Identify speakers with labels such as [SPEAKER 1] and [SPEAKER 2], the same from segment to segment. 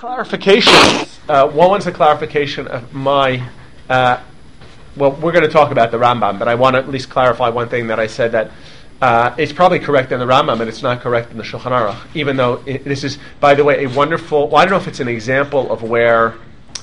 [SPEAKER 1] Clarification. One was a clarification of my. Well, we're going to talk about the Rambam, but I want to at least clarify one thing that I said that it's probably correct in the Rambam, but it's not correct in the Shulchan Aruch. Even though this is, by the way, a wonderful. Well, I don't know if it's an example of where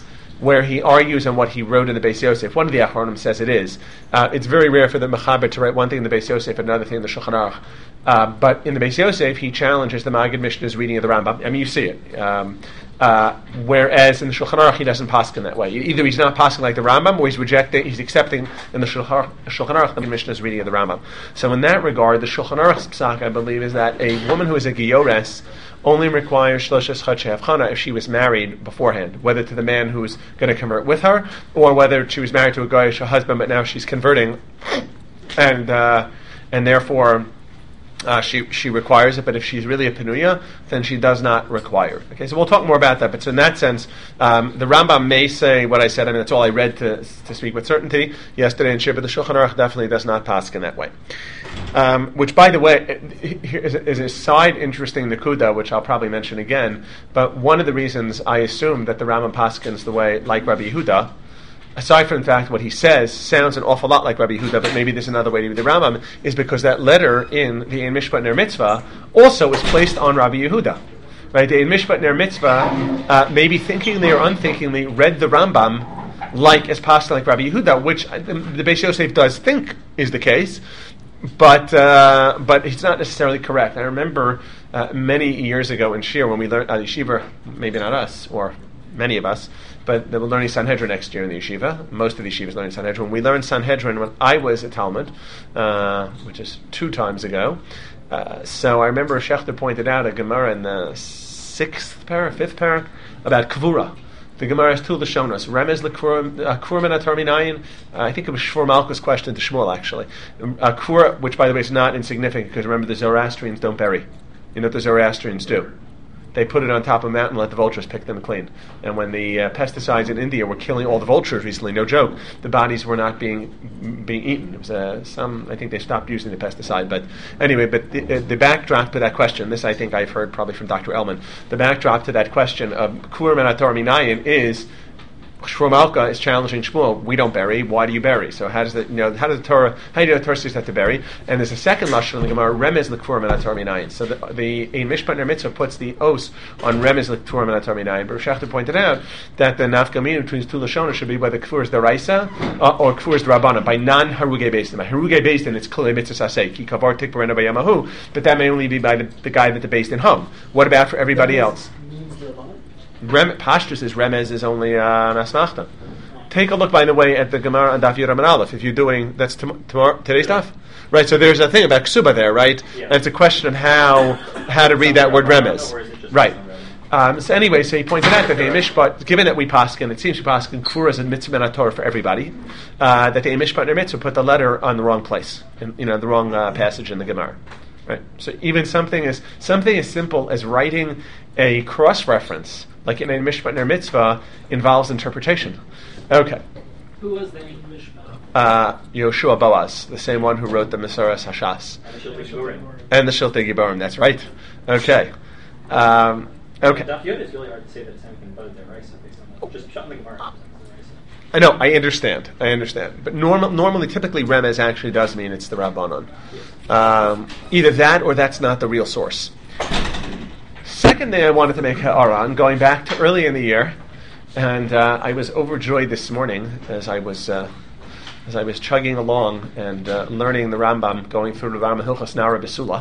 [SPEAKER 1] he argues on what he wrote in the Beis Yosef. One of the Achronim says it is. It's very rare for the Mechaber to write one thing in the Beis Yosef and another thing in the Shulchan Aruch. But in the Beis Yosef, he challenges the Maggid Mishnah's reading of the Rambam. I mean, you see it. Whereas in the Shulchan Aruch, he doesn't paskin that way. Either he's not paskin like the Rambam, or he's accepting in the Shulchan Aruch the Mishnah's reading of the Rambam. So in that regard, the Shulchan Aruch's psak, I believe, is that a woman who is a giyores only requires shloshes chadshei havchana if she was married beforehand, whether to the man who's going to convert with her, or whether she was married to a goyish husband, but now she's converting, and therefore. She requires it, but if she's really a penuya, then she does not require it. Okay, so we'll talk more about that. But so in that sense, the Rambam may say what I said. I mean, that's all I read to speak with certainty yesterday in Shir, but the Shulchan Aruch definitely does not paskin that way. Which, by the way, is a side interesting nakuda, which I'll probably mention again. But one of the reasons I assume that the Rambam paskins the way like Rabbi Yehuda, aside from the fact what he says sounds an awful lot like Rabbi Yehuda, but maybe there's another way to read the Rambam, is because that letter in the Ein Mishpat Ner Mitzvah also is placed on Rabbi Yehuda. Right? The Ein Mishpat Ner Mitzvah, maybe thinkingly or unthinkingly, read the Rambam like as passed like Rabbi Yehuda, which the Beis Yosef does think is the case, but it's not necessarily correct. I remember many years ago in Shir when we learned yeshiva, maybe not us, or many of us, but they were learning Sanhedrin next year in the yeshiva. Most of the yeshivas learning Sanhedrin. We learned Sanhedrin when I was a Talmud, which is 2 times ago. So I remember Schechter pointed out a Gemara in the 5th parak, about Kvura. The Gemara has 2 Lashonos. Remez l'Kurman atar minayin. I think it was Shmuel Malkus' question to Shmuel, actually. Kura, which, by the way, is not insignificant, because remember, the Zoroastrians don't bury. You know what the Zoroastrians do? They put it on top of a mountain and let the vultures pick them clean. And when the pesticides in India were killing all the vultures recently, no joke, the bodies were not being eaten. It was I think they stopped using the pesticide. But anyway, the backdrop to that question, this I think I've heard probably from Dr. Elman, the backdrop to that question of Kur Men Atar Minayin is Shmuel Malka is challenging Shmuel. We don't bury. Why do you bury? So how does the How do the Torah says that to bury? And there's a second lashon in the Gemara, Remez l'Kfur min atar minayin. So the Ein Mishpat Ner Mitzvah puts the os on Remez l'Kfur min atar minayin. But Schechter pointed out that the nafkamina between the 2 lashonos should be by the Kfur is deraisa or Kfur is derabbanan, by non-haruge beistin. By haruge beistin, it's kol mitzvah sasei ki kavar tikbarena bayamahu. But that may only be by the guy that the beistin hung. What about for everybody else? Pashtus is Remez is only an asmachta. Take a look, by the way, at the Gemara on Daf Yud Aleph. If you're doing that's tomorrow today's stuff, right? So there's a thing about ksuba there, right? Yeah. And it's a question of how to read that word Remez, right? So anyway, so he pointed out that the Mishpat, given that we paskin, it seems we paskin Kfura is a mitzvah and a Torah for everybody, that the Mishpat Ner Mitzvah put the letter on the wrong place, in the wrong passage in the Gemara. Right. So even something as simple as writing a cross-reference, like in a Mishpat Ner Mitzvah, involves interpretation. Okay.
[SPEAKER 2] Who was the Mishpat?
[SPEAKER 1] Yoshua Boaz, the same one who wrote the Mesoras Hashas. And the Shiltei Giborim, that's right. Okay. Okay.
[SPEAKER 3] Daf Yod is really hard to say that it's anything but a deraisa based on that. Just shut the Gemara.
[SPEAKER 1] I know, I understand. But normally, typically, Remez actually does mean it's the Rabbanon. Either that or that's not the real source. Second thing I wanted to make ha'ara, going back to early in the year, and I was overjoyed this morning as I was chugging along and learning the Rambam, going through the Rambam Hilchos Nara Besula,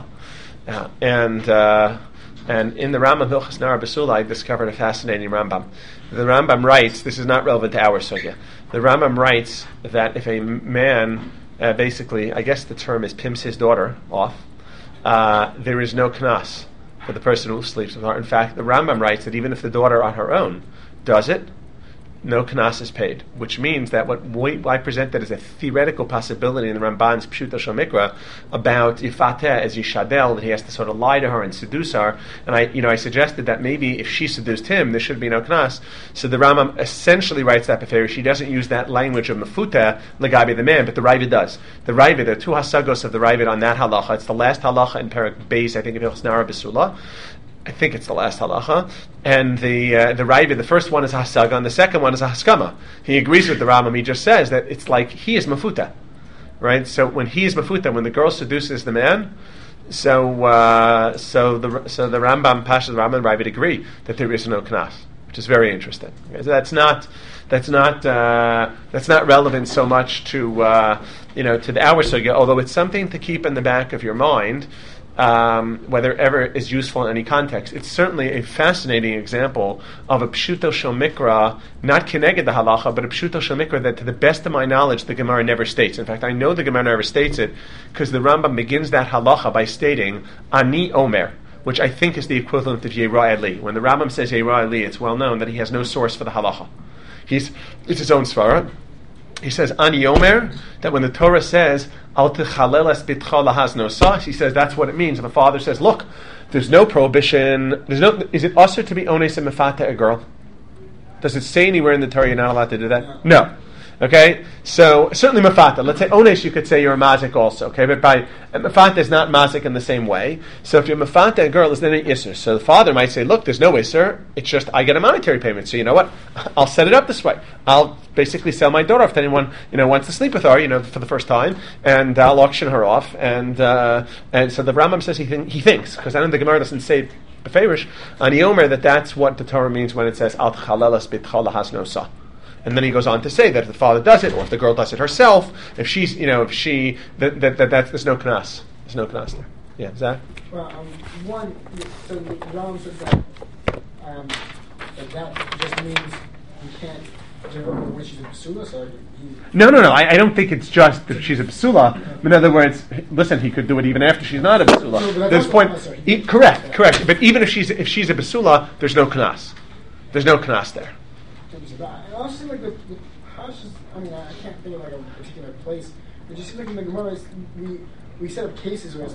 [SPEAKER 1] and in the Rambam Hilchos Nara Besula, I discovered a fascinating Rambam. The Rambam writes, this is not relevant to our sugya, the Rambam writes that if a man, basically, I guess the term is pimps his daughter off, there is no knas for the person who sleeps with her. In fact, the Rambam writes that even if the daughter on her own does it, no knas is paid, which means that what I presented as a theoretical possibility in the Ramban's Pshuta Shel Mikra about Yifateh as Yishadel, that he has to sort of lie to her and seduce her, and I suggested that maybe if she seduced him, there should be no knas. So the Rambam essentially writes that before she doesn't use that language of Mefuteh Legabi the man, but the Ravid does. The Ravid, there are 2 hasagos of the Ravid on that halacha. It's the last halacha in Perek Beis, I think, of Hilchos Nara Besula. I think it's the last halacha, and the Raiva, the first one is a hasaga, and the second one is a haskama. He agrees with the Rambam. He just says that it's like he is mafuta, right? So when he is mafuta, when the girl seduces the man, so the Rambam, Pasha, the Rambam, and Raiva agree that there is no knas, which is very interesting. Okay, so that's not relevant so much to to the hour sugya, although it's something to keep in the back of your mind. Whether ever is useful in any context. It's certainly a fascinating example of a pshuto shel mikra, not keneged the halacha, but a pshuto shel mikra that, to the best of my knowledge, the Gemara never states. In fact, I know the Gemara never states it because the Rambam begins that halacha by stating ani omer, which I think is the equivalent of Yeira Eli. When the Rambam says Yeira Eli, it's well known that he has no source for the halacha. It's his own svara. He says ani omer, that when the Torah says al techaleles bitcha lahas no sas, he says that's what it means. And the father says, look, there's no prohibition. Is it usher to be ones and mefata a girl? Does it say anywhere in the Torah you're not allowed to do that? No. Okay, so certainly mafata. Let's say ones, you could say you're a mazik also. Okay, but mafata is not mazik in the same way. So if you're mafata a girl, is then an isser. So the father might say, look, there's no isser. It's just I get a monetary payment. So you know what? I'll set it up this way. I'll basically sell my daughter off to anyone wants to sleep with her, for the first time, and I'll auction her off. And so the Rambam says he thinks, because I know the Gemara doesn't say beferish ani omer that's what the Torah means when it says al chalelas bitcha lahas no sa. And then he goes on to say that if the father does it, or if the girl does it herself, there's no knas. There's no knas there. Yeah, Zach?
[SPEAKER 4] Well, so Ram says that just means you can't give her when she's a psula, so
[SPEAKER 1] No. I don't think it's just that she's a psula. In other words, listen, he could do it even after she's not a psula.
[SPEAKER 4] No,
[SPEAKER 1] There's point. Correct. But even if she's a psula, there's no knas. There's no knas there.
[SPEAKER 4] I also think like the Pashas, I can't think of like a particular place, but just like in the Gemara, we set up cases where it's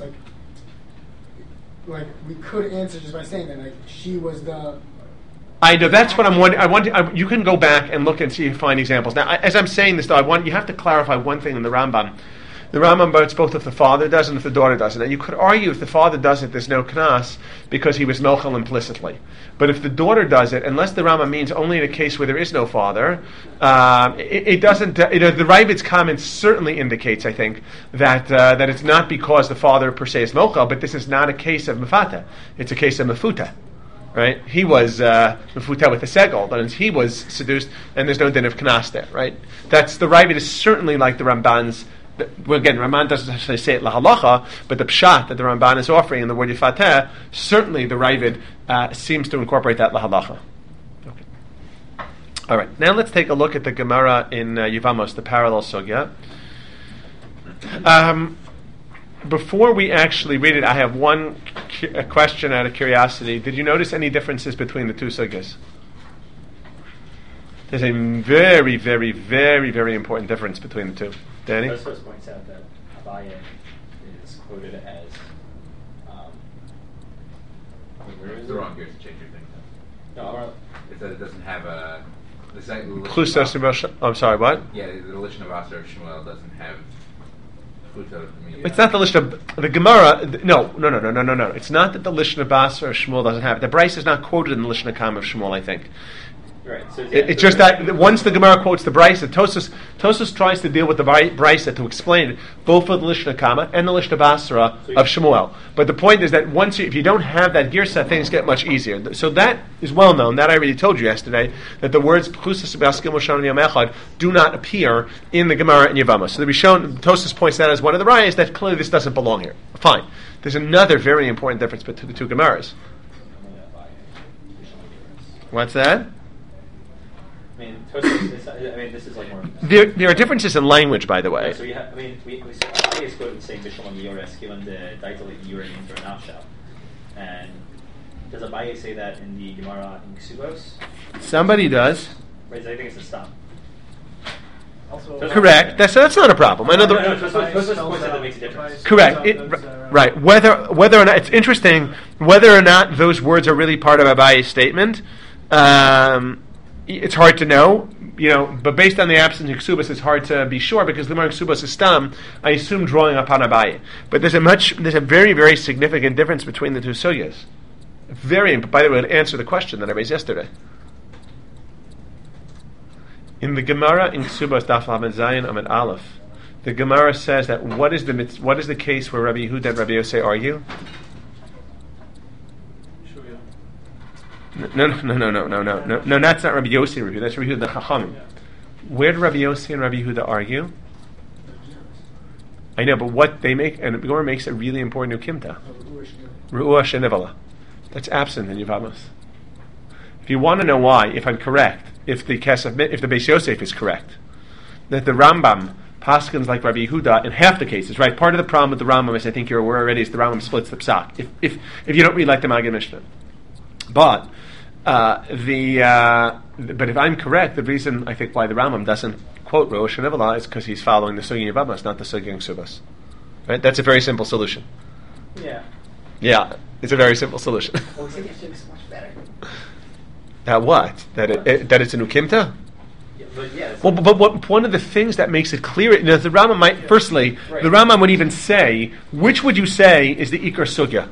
[SPEAKER 4] like we could answer just by saying that like she was the.
[SPEAKER 1] I know, that's what I'm wondering. You can go back and look and see if you find examples. Now, as I'm saying this, though, you have to clarify one thing in the Rambam. The Rambam votes both if the father does and if the daughter does it. Now, you could argue if the father does it, there's no knas because he was melchel implicitly. But if the daughter does it, unless the Rambam means only in a case where there is no father, it doesn't. The Ravid's comment certainly indicates, I think, that it's not because the father per se is melchel, but this is not a case of mefata. It's a case of mefuta. Right? He was mefuta with a segol, that is, he was seduced, and there's no din of knas there. Right? That's the Ravid is certainly like the Ramban's. Well, again, Ramban doesn't actually say it lahalacha, but the pshat that the Ramban is offering in the word yifateh, certainly the Ravid seems to incorporate that lahalacha. Okay. All right, now let's take a look at the Gemara in Yevamos, the parallel sugya. Before we actually read it, I have a question out of curiosity. Did you notice any differences between the two sugyas? There's a very, very, very, very important difference between the two. Danny?
[SPEAKER 3] Tosfos points out that Abaye is quoted as where is
[SPEAKER 5] the wrong gear to change your thing.
[SPEAKER 3] No,
[SPEAKER 5] it's that it doesn't have a.
[SPEAKER 1] I'm sorry, what?
[SPEAKER 5] Yeah, the Lishon of Aser of Shmuel doesn't have.
[SPEAKER 1] It's not the Lishon of the Gemara. No. It's not that the Lishon of Aser of Shmuel doesn't have it. The Bryce is not quoted in the Lishon of Kam of Shmuel, I think.
[SPEAKER 3] Right. So
[SPEAKER 1] it's just that once the Gemara quotes the Brisa, Tosfos tries to deal with the Brisa to explain both for the Lishna Kama and the Lishna Basra of Shmuel. But the point is that if you don't have that girsa, things get much easier. So that is well known. That I already told you yesterday, that the words Pchusas B'Askim Moshan Yom Echad do not appear in the Gemara in Yevamos. So Tosfos points that as one of the rayas that clearly this doesn't belong here. Fine. There's another very important difference between the two Gemaras. What's that?
[SPEAKER 3] This is like more.
[SPEAKER 1] There are differences in language, by the way.
[SPEAKER 3] Yeah, so we have. We Abaye is quoted saying Bishlam Yores given the title of Yurin into an Afshal. And does Abaye say that in the Gemara in Ksubos?
[SPEAKER 1] Somebody does.
[SPEAKER 3] Right, I think it's a stop.
[SPEAKER 1] Correct. That's not a problem.
[SPEAKER 3] Tosfos points out that makes a difference.
[SPEAKER 1] Correct. Right. Whether or not it's interesting, whether or not those words are really part of Abaye's statement. It's hard to know, but based on the absence of Ksubas, it's hard to be sure because the Ksubas is stam, I assume, drawing upon Abaye. But there's a very, very significant difference between the two sugyas. Very, by the way, to answer the question that I raised yesterday. In the Gemara in Ksubas Daf Lamed Zayin Amid Aleph, the Gemara says that what is the case where Rabbi Yehuda and Rabbi Yosei argue? No, that's not Rabbi Yosei review. That's Rabbi Yehuda the Chachamim. Where did Rabbi Yosei and Rabbi Yehuda argue? I know, but what they make, and the Gemara makes a really important ukimta. Ru'ah Shenivala. That's absent in Yevamos. If you want to know why, if I'm correct, if the Beis Yosef is correct, that the Rambam paskins like Rabbi Yehuda in half the cases, right? Part of the problem with the Rambam, as I think you're aware already, is the Rambam splits the psak. If you don't read like the Maggid Mishnah, but if I'm correct, the reason I think why the Rambam doesn't quote Rosh Hashanah is because he's following the Sugi Yevamos, not the Sugi Ksubas. Right? That's a very simple solution. Yeah, it's a very simple solution.
[SPEAKER 4] Well, we think it's much better.
[SPEAKER 1] That what? That it's a ukimta? But one of the things that makes it clear, the Rambam might, firstly, the Rambam would even say, which would you say is the Ikar Sugya?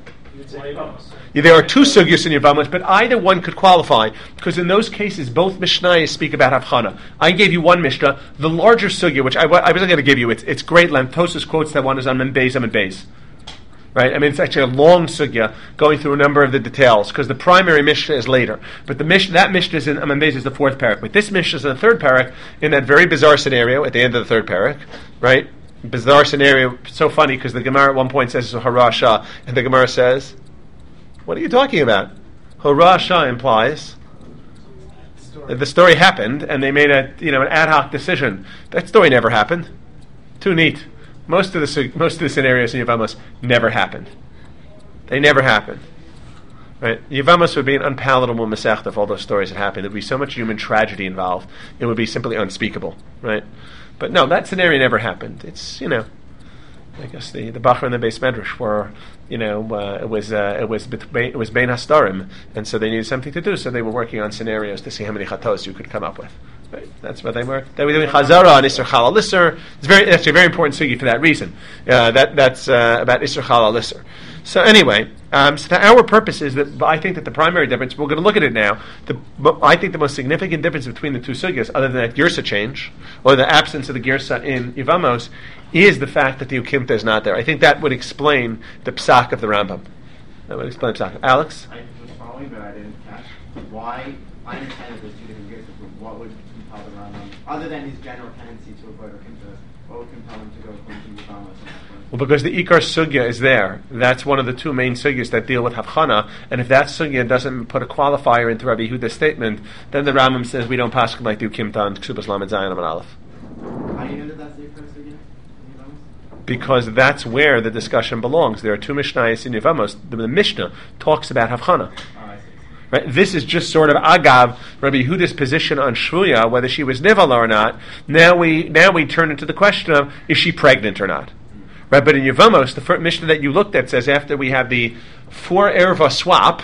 [SPEAKER 1] There are two sugyas in Yevamos, but either one could qualify, because in those cases, both Mishnayos speak about Havchana. I gave you one Mishnah, the larger sugya, which I wasn't going to give you, it's great length. Tosfos quotes that one is on Mem Beis. Right? I mean, it's actually a long sugya going through a number of the details because the primary Mishnah is later. But that Mishnah is in Amman Beis is the fourth parak. But this Mishnah is in the third parak in that very bizarre scenario at the end of the third parak. Right? Bizarre scenario. So funny because the Gemara at one point says it's Harasha, and the Gemara says, "What are you talking about?" Harasha implies that the story happened and they made an ad hoc decision. That story never happened. Too neat. Most of the scenarios in Yevamos never happened. They never happened. Right? Yevamos would be an unpalatable masechta if all those stories had happened. There would be so much human tragedy involved. It would be simply unspeakable. Right? But no, that scenario never happened. It's, I guess the Bachar and the Beis Medrash were, it was Bein Hastarim, and so they needed something to do, so they were working on scenarios to see how many chatos you could come up with. Right. That's what they were. They were doing Chazara on Isser Chal Isser. It's actually a very important sugi for that reason. That's about Isser Chal Isser. So anyway, so our purpose is that I think that the primary difference, we're going to look at it now, I think the most significant difference between the two sugyas, other than that Girsa change, or the absence of the Girsa in Yevamos, is the fact that the Ukimta is not there. I think that would explain the Psak of the Rambam. That would explain the Psak. Alex?
[SPEAKER 6] I was following, but I didn't catch why. I understand that there's two different Girsas, but what would compel the Rambam, other than his general tendency to avoid Ukimtas, what would compel him to go according to Yevamos?
[SPEAKER 1] Well, because the Ikar Sugya is there. That's one of the two main sugyas that deal with Havchana. And if that sugya doesn't put a qualifier into Rabbi Yehuda's statement, then the Rambam says we don't pass like the Ukimta and Ksubas Lamed Zayin Amid Aleph.
[SPEAKER 6] How do you know that that's the Ikar Sugya?
[SPEAKER 1] Because that's where the discussion belongs. There are two Mishnayos in Yevamos. The Mishnah talks about Havchana. Right? This is just sort of agav Rabbi Yehuda's position on Shvuya, whether she was nivala or not. Now we turn into the question of is she pregnant or not. Right, but in Yevamos, the first Mishnah that you looked at says after we have the 4 erva swap,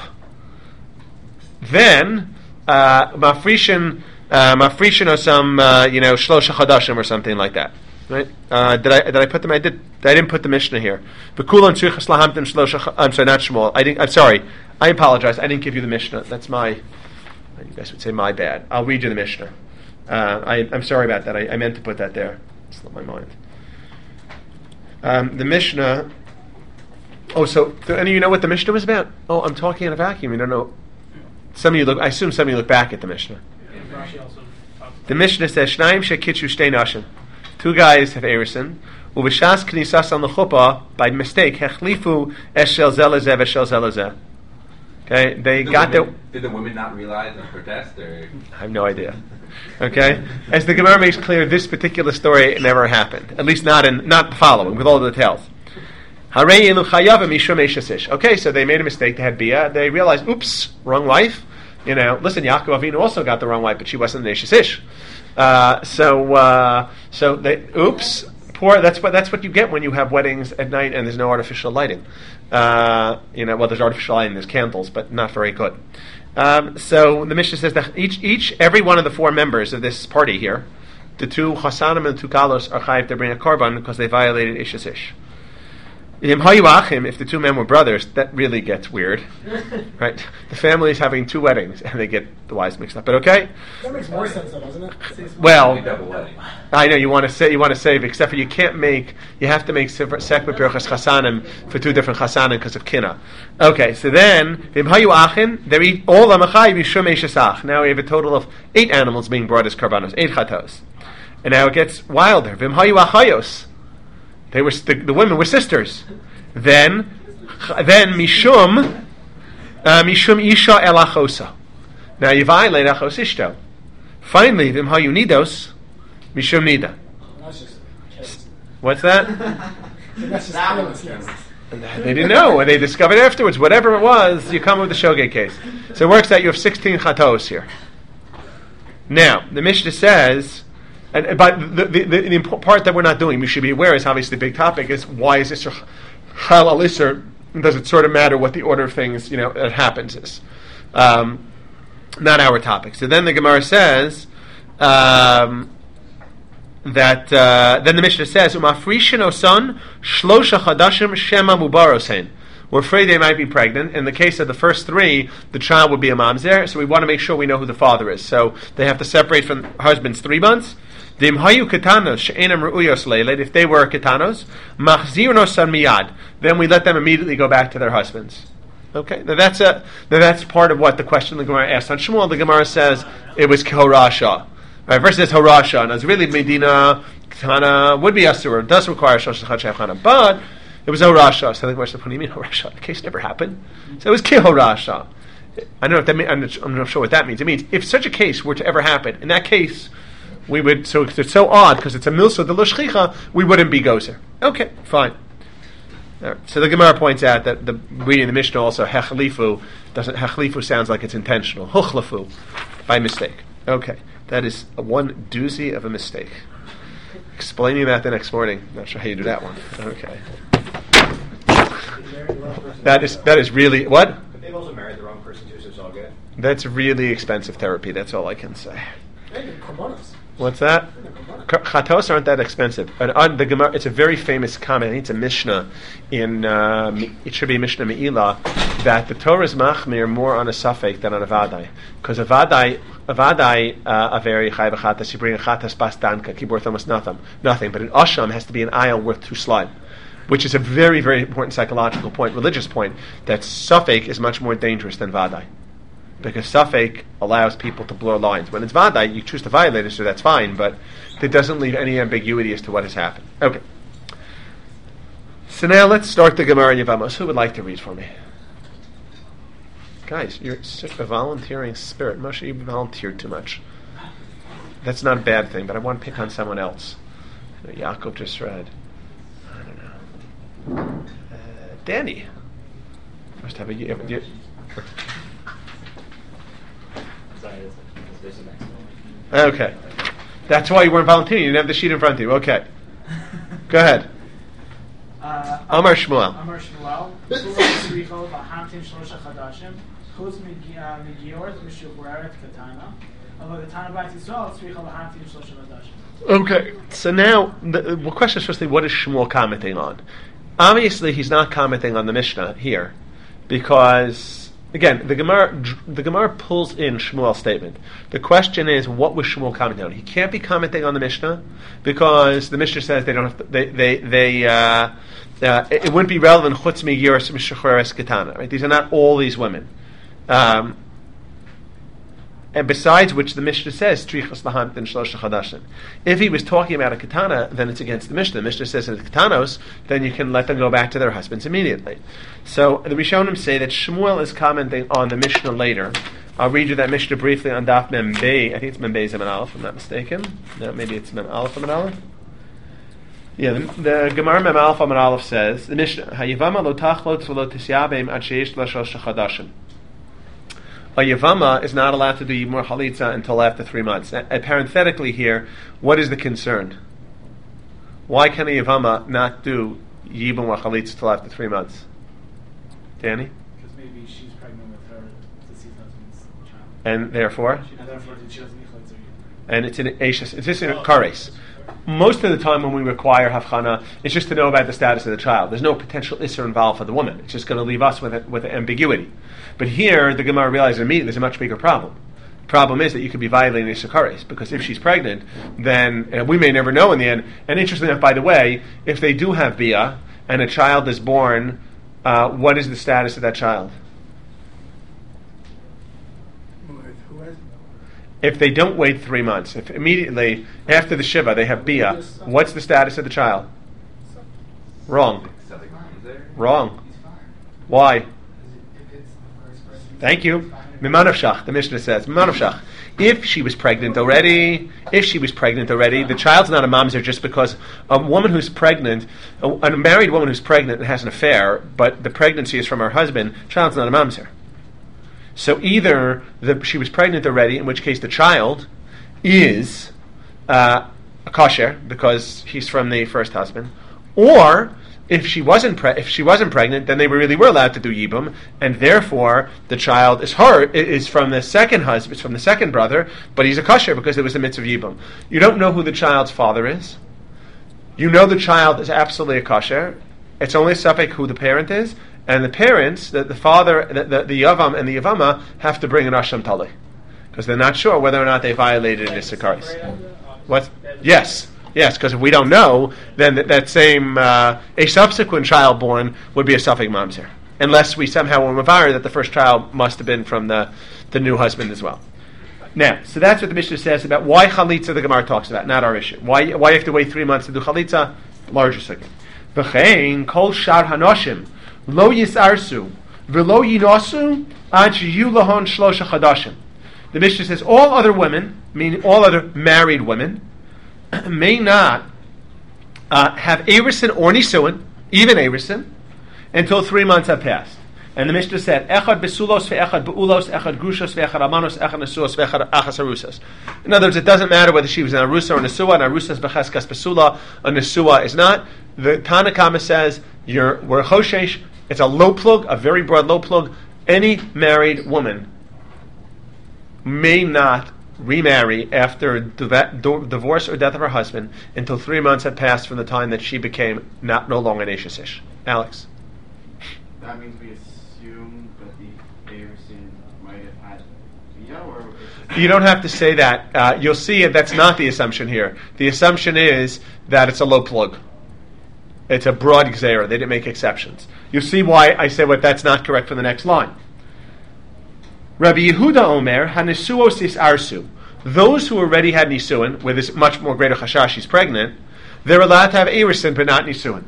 [SPEAKER 1] then mafrishin or some shlosha chadashim or something like that. Right? Did I put them? I didn't put the Mishnah here. I'm sorry, not Shmuel. I'm sorry. I apologize. I didn't give you the Mishnah. That's my. You guys would say my bad. I'll read you the Mishnah. I'm sorry about that. I meant to put that there. It slipped my mind. The Mishnah. Oh, so do any of you know what the Mishnah was about? Oh, I'm talking in a vacuum. You don't know. I assume some of you look back at the Mishnah. The Mishnah says, "Shnaim shekitchu shtei nashim." 2 guys have erison. Uveshas knisas al nechuppah by mistake hechlifu eshel zelazeh v'eshel zelazeh. Okay,
[SPEAKER 5] Did the women not realize and protest? Or?
[SPEAKER 1] I have no idea. Okay, as the Gemara makes clear, this particular story never happened. At least not following with all the details. Okay, so they made a mistake. They had bia. They realized, oops, wrong wife. Listen, Yaakov Avinu also got the wrong wife, but she wasn't an Eshes Ish. So they, oops. Poor. That's what you get when you have weddings at night and there's no artificial lighting. There's artificial lighting, there's candles, but not very good. So the Mishnah says that every one of the 4 members of this party here, the 2 Chasanim and 2 Kalos are chayiv to bring a korban because they violated Eshes Ish. If the two men were brothers, that really gets weird, right? The family is having two weddings, and they get the wives mixed up. But okay,
[SPEAKER 4] That makes more sense, though, doesn't it?
[SPEAKER 1] well,
[SPEAKER 5] Double wedding.
[SPEAKER 1] I know you want to save, except for you have to make sek b'pirchas chasanim for two different chasanim because of kina. Okay, so then they eat all amachai mishum eshesach. Now we have a total of 8 animals being brought as karbanos, 8 chatos, and now it gets wilder. V'imhayu achayos. They were the women were sisters. Then mishum isha elachosa. Now you violate achos ishto. Finally, v'imhayu nidos mishum nida.
[SPEAKER 4] That's just
[SPEAKER 1] What's that?
[SPEAKER 4] that's just
[SPEAKER 6] That
[SPEAKER 4] endless,
[SPEAKER 6] was
[SPEAKER 4] yes.
[SPEAKER 1] They didn't know, and they discovered afterwards. Whatever it was, you come with the shogeg case. So it works out you have 16 chatos here. Now the Mishnah says. But the important part that we're not doing, we should be aware, is obviously the big topic, is why is Isser Chal al Isser? Does it sort of matter what the order of things, that happens is? Not our topic. So then the Gemara says that then the Mishnah says, Umafrishin osan shlosha chadashim shema mubarosein. We're afraid they might be pregnant. In the case of the first 3, the child would be a mamzer, so we want to make sure we know who the father is. So they have to separate from husbands 3 months. If they were ketanos, miyad, then we let them immediately go back to their husbands. Okay, now that's part of what the question the Gemara asked on Shmuel. The Gemara says it was kehorasha. Right, first it says horasha, and it's really Medina ketana would be asur. It does require shlosh chachana, but it was horasha. So the Gemara said, "What do you mean horasha? The case never happened." So it was kehorasha. I don't know if that means. I'm not sure what that means. It means if such a case were to ever happen, in that case, we would. So it's so odd because it's a milsa de l'shchicha. We wouldn't be gozer. Okay, fine. All right. So the Gemara points out that the reading the Mishnah also hechlifu sounds like it's intentional. Huchlafu, by mistake. Okay, that is one doozy of a mistake. Explaining that the next morning. Not sure how you do that one. Okay. That is really what?
[SPEAKER 3] But they've also married the wrong person too, so it's all good.
[SPEAKER 1] That's really expensive therapy. That's all I can say.
[SPEAKER 4] Hey, korbanos.
[SPEAKER 1] What's that? Chatos aren't that expensive. And on the Gemara, it's a very famous comment. I think it's a Mishnah in it should be Mishnah Me'ilah that the Torah is machmir more on a suffix than on a vadai, because a vadai averi chay v'chatas, you bring a chatas bas danka kiborth almost nothing. But an asham has to be an aisle worth 2 slime, which is a very, very important psychological point, religious point, that suffix is much more dangerous than vadai. Because suffix allows people to blur lines. When it's vadai, you choose to violate it, so that's fine, but it doesn't leave any ambiguity as to what has happened. Okay. So now let's start the Gemara in Yevamos. Who would like to read for me? Guys, you're such a volunteering spirit. Moshe, you volunteered too much. That's not a bad thing, but I want to pick on someone else. Yaakov just read. I don't know. Danny. Must have a... Okay. That's why you weren't volunteering. You didn't have the sheet in front of you. Okay. Go ahead. Amar Shmuel.
[SPEAKER 2] Amar Shmuel.
[SPEAKER 1] Okay. So now, the question is firstly, what is Shmuel commenting on? Obviously, he's not commenting on the Mishnah here, because... Again, the Gemara pulls in Shmuel's statement. The question is, what was Shmuel commenting on? He can't be commenting on the Mishnah because the Mishnah says they don't have to, it wouldn't be relevant. Chutz migiras mishacheres ketana. Right? These are not all these women. And besides which, the Mishnah says trichas lahant and shlosha chadashim. If he was talking about a katana, then it's against the Mishnah. The Mishnah says in the katanos, then you can let them go back to their husbands immediately. So the Rishonim say that Shmuel is commenting on the Mishnah later. I'll read you that Mishnah briefly on Daf Mem Bey. I think it's Mem Bey Zeman Aleph, if I'm not mistaken. No, maybe it's Mem Aleph Mem Aleph. Yeah, the Gemara Mem Aleph Mem Aleph says the Mishnah Hayivama lo tachlot v'lo tisyabeim ad sheish l'shlosh chadashim. A Yavama is not allowed to do Yibum Chalitza until after 3 months. And parenthetically here, what is the concern? Why can a Yavama not do Yibum Chalitza until after 3 months? Danny?
[SPEAKER 2] Because maybe she's pregnant with her deceased husband's child.
[SPEAKER 1] And therefore?
[SPEAKER 2] And therefore she doesn't need chalitza
[SPEAKER 1] and it's in Eishes, it's just in Kares. Most of the time when we require Havchana, it's just to know about the status of the child. There's no potential Isser involved for the woman. It's just going to leave us with an ambiguity. But here, the Gemara realizes immediately there's a much bigger problem. The problem is that you could be violating Isser Kares, because if she's pregnant, then we may never know in the end. And interestingly enough, by the way, if they do have Bia, and a child is born, what is the status of that child? If they don't wait 3 months, if immediately after the Shiva they have Bia, what's the status of the child? Wrong. Wrong. Why? Thank you. Mimanavshach, the Mishnah says. Mimanavshach. If she was pregnant already, the child's not a mamzer just because a woman who's pregnant, a married woman who's pregnant and has an affair, but the pregnancy is from her husband, child's not a mamzer. So either she was pregnant already, in which case the child is a kosher because he's from the first husband, or if she wasn't pregnant, then they really were allowed to do yibum, and therefore the child is from the second husband, it's from the second brother, but he's a kosher because it was the mitzvah of yibum. You don't know who the child's father is. You know the child is absolutely a kosher. It's only a suffix who the parent is. And the parents, the father, the Yavam and the Yavama, have to bring an Asham Tali. Because they're not sure whether or not they violated an Isser Kares. What? Yes, because if we don't know, then that same, a subsequent child born would be a Safek Mamzer. Unless we somehow were mavir that the first child must have been from the new husband as well. Now, so that's what the Mishnah says about why Chalitza the Gemara talks about, not our issue. Why you have to wait 3 months to do Chalitza? Larger second. V'chein kol shar hanoshim lo yisarsu v'lo yinosu ad sheyu lahon shlosha chadashim. The Mishnah says all other women, meaning all other married women, may not have Erusin or Nisuin, even Erusin, until 3 months have passed. And the Mishnah said, Echad besulos ve'echad be'ulos, echad grushos ve'echad amanos, echad nesuos ve'echad achas arusas. In other words, it doesn't matter whether she was an arusa or nesua, an arusa is becheskas besula, a nesua is not. The Tanakama says, we're choshesh, it's a low plug, a very broad low plug. Any married woman may not remarry after divorce or death of her husband until 3 months have passed from the time that she became no longer an Eishes. Alex?
[SPEAKER 6] That means we assume that the Erusin might have had Bia, or
[SPEAKER 1] you don't have to say that. You'll see that's not the assumption here. The assumption is that it's a low plug. It's a broad gzeira. They didn't make exceptions. You'll see why I say that's not correct for the next line. Rabbi Yehuda Omer, Hanisuos is arsu. Those who already had nisuin, with this much more greater chashash, she's pregnant, they're allowed to have erusin, but not nisuin.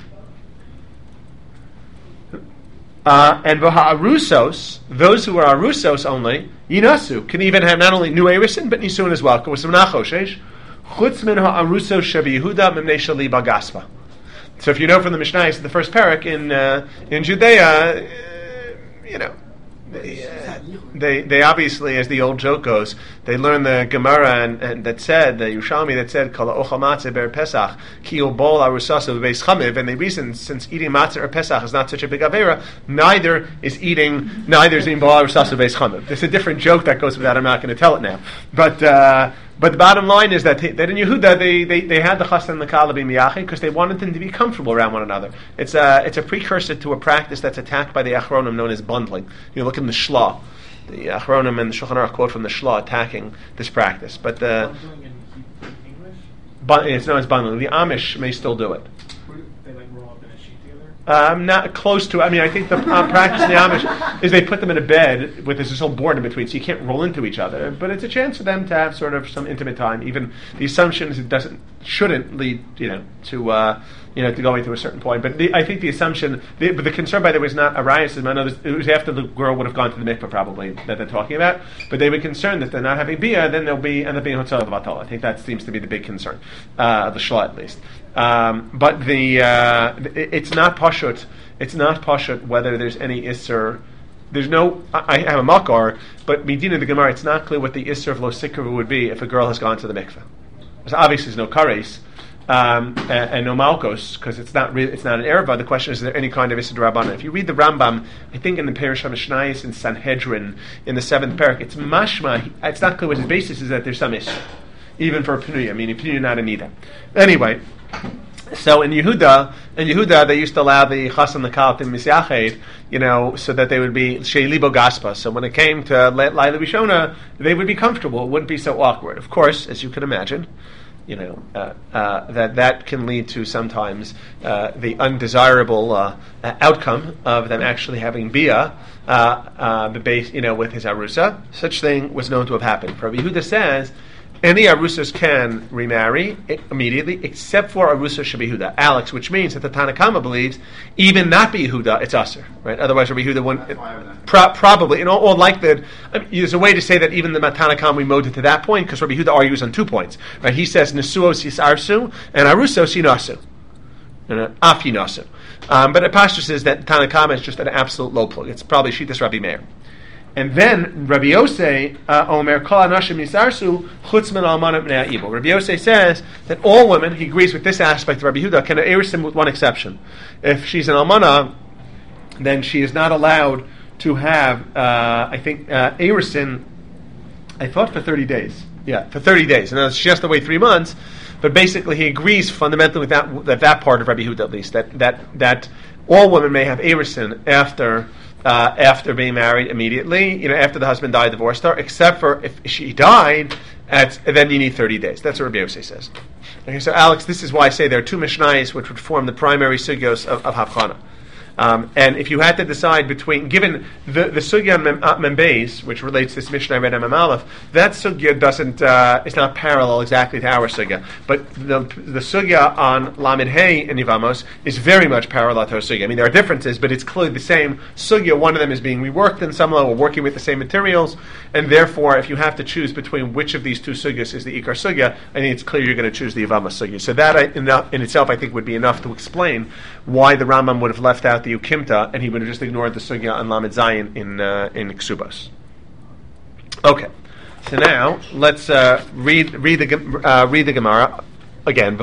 [SPEAKER 1] And v'ha'arusos, those who are arusos only, yinasu, can even have not only new erusin, but nisuin as well. Chutz min ha'arusos shebi Yehuda mimnei shali bagaspa. So if you know from the Mishnah, the first parak in Judea, they obviously, as the old joke goes, they learned the Gemara and that said, the Yerushalmi that said, Kol ha'ochel matzah ber Pesach, ki bol arusaso b'beis chamiv, and the reason, since eating matzah or Pesach is not such a big avera, neither is eating bol arusaso b'beis chamiv. There's a different joke that goes with that, I'm not going to tell it now. But the bottom line is that in Yehuda they had the chassan and the kala b'miyachid because they wanted them to be comfortable around one another. It's a precursor to a practice that's attacked by the Achronim known as bundling. You look in the Shla, the Achronim and the Shulchan Aruch quote from the Shla attacking this practice. But
[SPEAKER 2] Bundling in English?
[SPEAKER 1] It's known as bundling. The Amish may still do it.
[SPEAKER 2] They roll up in a sheet together?
[SPEAKER 1] Not close to it. I mean, I think the practice in the Amish is they put them in a bed with this whole board in between, so you can't roll into each other. But it's a chance for them to have sort of some intimate time. Even the assumption is it shouldn't lead, to going to a certain point. But I think the assumption, but the concern by the way is not a rayas. It was after the girl would have gone to the mikveh probably that they're talking about. But they were concerned that they're not having bia, then they'll end up being hotel of batal. I think that seems to be the big concern, the shla at least. But it's not pashut. It's not pashut whether there's any isser. There's no. I have a makar, but midina the Gemara. It's not clear what the isser of lo sikra would be if a girl has gone to the mikveh. So obviously, there's no kares and no malkos because it's not an erva. The question is there any kind of isser d'Rabbanan? If you read the Rambam, I think in the Perish HaMishnayos in Sanhedrin in the 7th parak, it's mashma. It's not clear what his basis is that there's some isser. even for a Pinuya, meaning Pinuya not a Nida. Anyway, so in Yehuda, they used to allow the Chas and the Kal to Misyached, so that they would be Sheilibo Gaspa. So when it came to Laila Rishona, they would be comfortable. It wouldn't be so awkward. Of course, as you can imagine, that can lead to sometimes the undesirable outcome of them actually having Bia, with his Arusa. Such thing was known to have happened. Rabbi Yehuda says, any Arusas can remarry immediately, except for Arusa Shebehuda, Alex, which means that the Tanakama believes even not be Yehuda, it's Aser, right? Otherwise, Rabbi Yehuda wouldn't. Probably, or like that. There's a way to say that even the Tanakama remoted to that point, because Rabbi Yehuda argues on 2 points, right? He says Nesuos Yisarsu and Arusos Yinasu, Af Yinasu. But Pashtus says that Tanakama is just an absolute low plug. It's probably Shitas Rabbi Meir. And then Rabbi Yosei Omer Kol Anashim Yisarsu Chutz Min Almanot Bnei Ha'ibul. Rabbi Yosei says that all women, he agrees with this aspect of Rabbi Yehuda, can erisin with one exception. If she's an almana, then she is not allowed to have erisin. I thought for 30 days. Yeah, for 30 days. And she has to wait 3 months. But basically, he agrees fundamentally with that part of Rabbi Yehuda at least, that all women may have erisin after being married immediately, after the husband died, divorced her, except for if she died, then you need 30 days. That's what Rabbi Yosei says. Okay, so Alex, this is why I say there are 2 Mishnayos which would form the primary sugyos of Havchana. And if you had to decide between, given the sugya Membeis, which relates to this Mishnah I read in Aleph, that sugya it's not parallel exactly to our sugya. But the sugya on Lamed Hey and Yivamos is very much parallel to our sugya. I mean, there are differences, but it's clearly the same sugya. One of them is being reworked in some level, working with the same materials, and therefore, if you have to choose between which of these 2 sugyas is the Ikar sugya, I think it's clear you're going to choose the Yivamos sugya. So that in itself, I think, would be enough to explain why the Rambam would have left out the Ukimta, and he would have just ignored the sugya on Lamed Zayin in Ksubos. Okay, so now let's read the Gemara again. So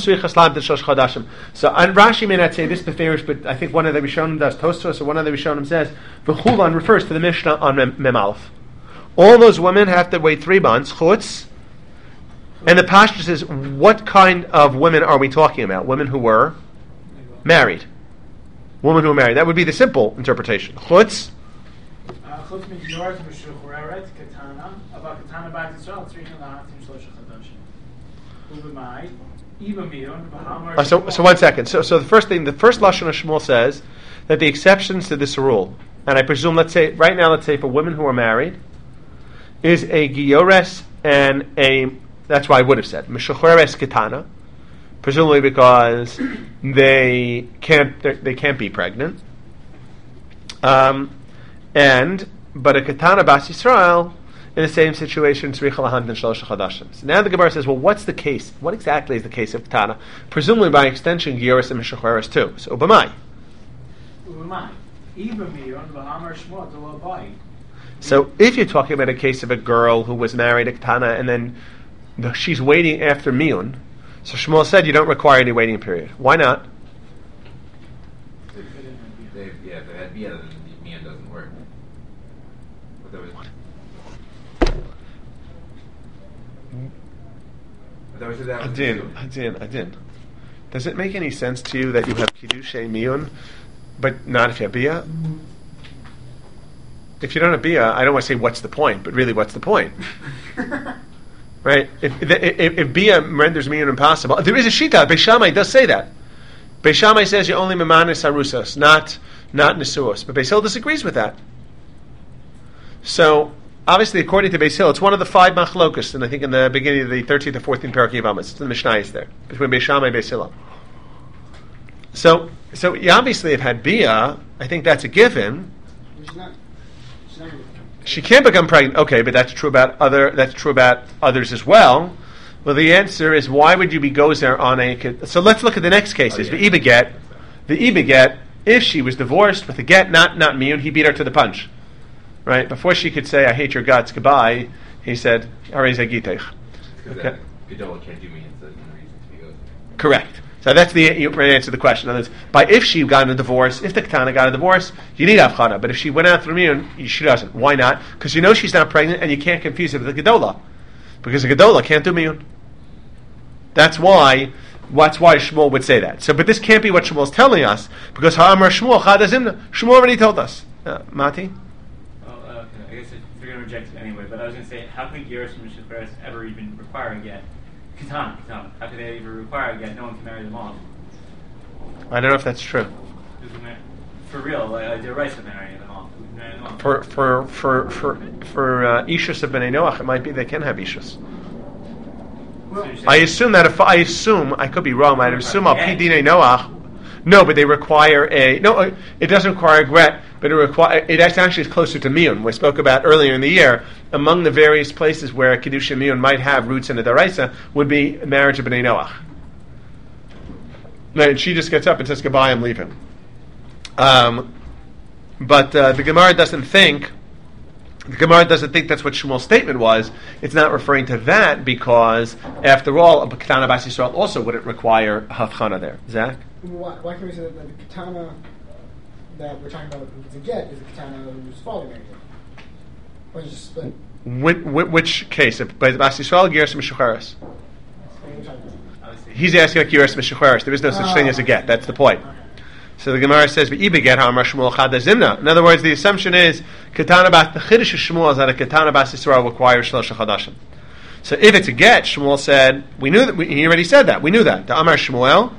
[SPEAKER 1] and Rashi may not say this beferish, but I think one of the Rishonim does. Tosfos or one of the Rishonim says v'chulan refers to the Mishnah on Mem Aleph. All those women have to wait 3 months chutz, and the Pashtus says, what kind of women are we talking about? Women who were married. Women who are married. That would be the simple interpretation. Chutz.
[SPEAKER 2] Chutz means yours, Meshucheret, Katana, about Katana Bat Yisrael, 3 Lahatim Shlosha Chadashim. Ubemai, Ibamiyun, Bahamar.
[SPEAKER 1] So 1 second. So the first Lashon of Shmuel says that the exceptions to this rule, and I presume, let's say for women who are married, is a Giores and that's why I would have said, Meshucheret Katana. Presumably because they can't be pregnant, but a katana bas Yisrael in the same situation tzricha lahantin shlosh chadashim. So now the Gemara says, well, what's the case? What exactly is the case of katana? Presumably by extension, gioris and mishacheres too. So ubamai. So if you're talking about a case of a girl who was married a katana and then she's waiting after miyun. So Shmuel said you don't require any waiting period. Why not?
[SPEAKER 5] If they had Bia, then the Mian doesn't work.
[SPEAKER 1] Adin. Does it make any sense to you that you have Kiddushay Miyun, but not if you have Bia? If you don't have Bia, I don't want to say what's the point, but really what's the point? Right? If Bia renders Miyun impossible, there is a Shita. Beis Shammai does say that. Beis Shammai says you only Memanis Harusas, not Nesuos. But Beis Hillel disagrees with that. So, obviously, according to Beis Hillel, it's one of the 5 machlokas, and I think in the beginning of the 13th or 14th Parak Yevamos. It's in the Mishnayos there, between Beis Shammai and Beis Hillel. So you obviously have had Bia. I think that's a given. She can't become pregnant. Okay, but that's true about others as well. Well, the answer is, why would you be gozer on a... So let's look at the next cases. The Ibeget, if she was divorced with a get, not miyun, he beat her to the punch. Right? Before she could say, I hate your guts, goodbye, he said, Arei Zagitech. Okay. Correct. So that's the right answer to the question. In other words, by if she got a divorce, if the Ketana got a divorce, you need Avchana. But if she went out through Miyun, she doesn't. Why not? Because you know she's not pregnant and you can't confuse it with the Gedola. because a Gedola can't do Miyun. That's why Shmuel would say that. So, but this can't be what Shmuel's telling us, because Ha'amar Shmuel Chad Zimna. Shmuel already told us. Mati?
[SPEAKER 7] Well, okay. I guess if you're going to reject it anyway, but I was going to say, how could Geiros and Mishacheres ever even require a get? Katana. How could they even require a get? No one can marry them off.
[SPEAKER 1] I don't know if that's true.
[SPEAKER 7] For real, they're right to marry them off.
[SPEAKER 1] For Ishus of Bnei Noach, it might be they can have Ishus. I assume that if I could be wrong. I'd assume al pi dinei Noach. No, but they require it doesn't require a gret, but it actually is closer to miyun. We spoke about earlier in the year. Among the various places where kedusha miyun might have roots in the daraisa would be marriage of Bnei Noach. And she just gets up and says goodbye, I'm leaving. But the Gemara doesn't think that's what Shmuel's statement was. It's not referring to that because, after all, a Ketana Bas Yisrael also wouldn't require Havchana there. Zach?
[SPEAKER 4] Why can we say that the Ketana that we're talking about if it's a get is a Ketana whose father married him? Or just split?
[SPEAKER 1] Which case? By Bas Yisrael, Geras Mishucheres? He's asking like Geras Mishucheres. There is no such thing as a get. That's the point. Okay. So the Gemara says, "V'ibe get ha'amar Shmuel chad zimna." In other words, the assumption is Ketana Bas the Chiddush of Shmuel is that a Ketana Bas Yisrael requires Shlosha Chadashim. So if it's a get, Shmuel said, we knew that. He already said that. We knew that. The Amar Shmuel.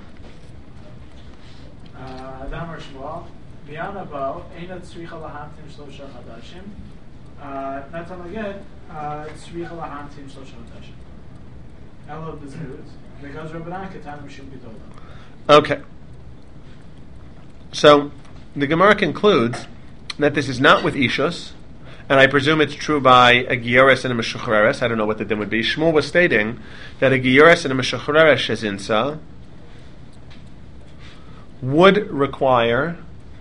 [SPEAKER 2] The Amar Shmuel. B'yana bo eina tzricha lahamtim Shlosha Chadashim. Not only get tzricha lahamtim Shlosha Chadashim. Elo b'zrut because Rabbanan Ketana Mishum Gedola.
[SPEAKER 1] Okay. So the Gemara concludes that this is not with Ishus, and I presume it's true by a Gioris and a Meshucheres. I don't know what the din would be. Shmuel was stating that a Gioris and a Meshucheres Shezinsa would not require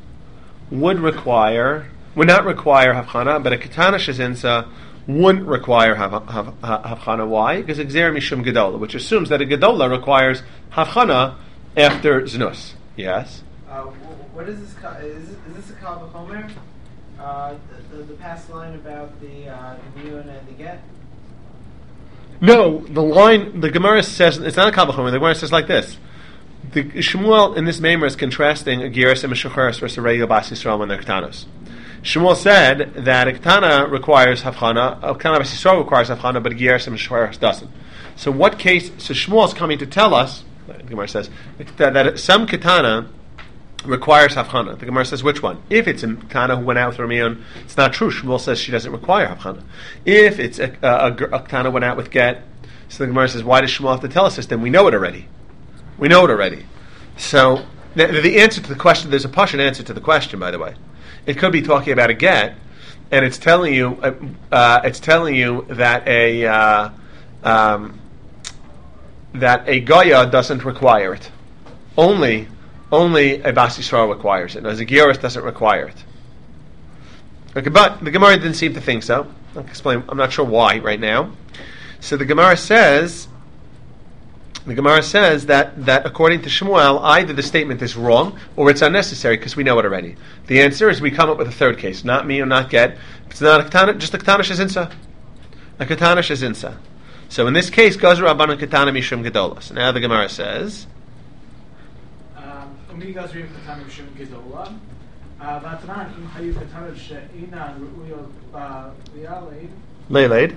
[SPEAKER 1] Havchana, but a Ketana Shezinsa wouldn't require Havchana. Why? Because Gzeir Mishum Gedola, which assumes that a Gedola requires Havchana after Znus. Yes?
[SPEAKER 6] What is this? Is this a Kal V'chomer? The past line about the Miyun and the Get?
[SPEAKER 1] No, the Gemara says, it's not a Kal V'chomer, the Gemara says like this. The Shmuel in this Maimer is contrasting a Geras and Meshucheres versus a regular Bas Yisrael when they're Ketanos. Shmuel said that a Ketana requires Havchana, a Ketana Bas Yisrael requires Havchana, but a Geras and Meshucheres doesn't. So what case, so Shmuel is coming to tell us, the Gemara says, that some Ketana requires Havchana. The Gemara says which one? If it's a Ketana who went out with Ramiyun, it's not true. Shmuel says she doesn't require Havchana. If it's a Ketana who went out with Get, so the Gemara says, why does Shmuel have to tell us this? Then we know it already. So the answer to the question, there's a Pashut answer to the question, by the way. It could be talking about a Get, and it's telling you that a Goya doesn't require it. Only a Bas Yisrael requires it. As a Gioris doesn't require it. Okay, but the Gemara didn't seem to think so. I'll explain. I'm not sure why right now. So the Gemara says that according to Shmuel, either the statement is wrong or it's unnecessary because we know it already. The answer is we come up with a third case, not me or not Get. It's not a Ketana, just a Ketana Shezinsa. A Ketana Shezinsa. So in this case, Gazer Rabbanan Ketana Mishum Gedola. So now the Gemara says. Leilaid.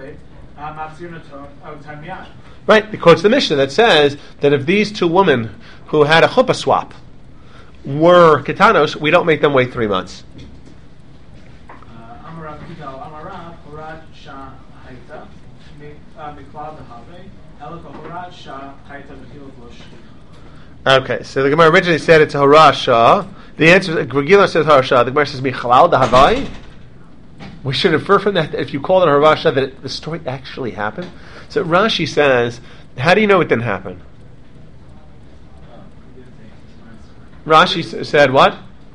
[SPEAKER 1] Right, it quotes the Mishnah that says that if these two women who had a chuppah swap were Ketanos, we don't make them wait 3 months. Okay, so the Gemara originally said it's a Harasha. The answer is, Regila says Harasha. The Gemara says Michalal Dahavai. We should infer from that if you call it a Harasha that the story actually happened. So Rashi says, how do you know it didn't happen? Rashi said what?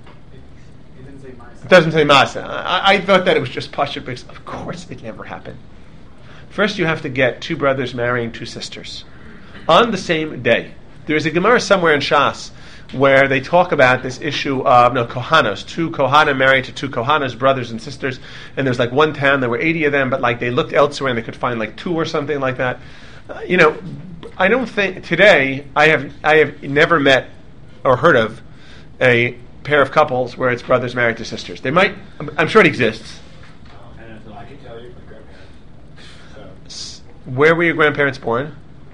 [SPEAKER 1] It doesn't say Masa. I thought that it was just Pashut because of course it never happened. First you have to get two brothers marrying two sisters on the same day. There is a Gemara somewhere in Shas where they talk about this issue of Kohanos, two Kohanim married to two Kohanos, brothers and sisters, and there's like one town, there were 80 of them, but like they looked elsewhere and they could find like 2 or something like that. I don't think today I have never met or heard of a pair of couples where it's brothers married to sisters. They might, I'm sure it exists.
[SPEAKER 8] I can tell you, my grandparents.
[SPEAKER 1] Where were your grandparents born?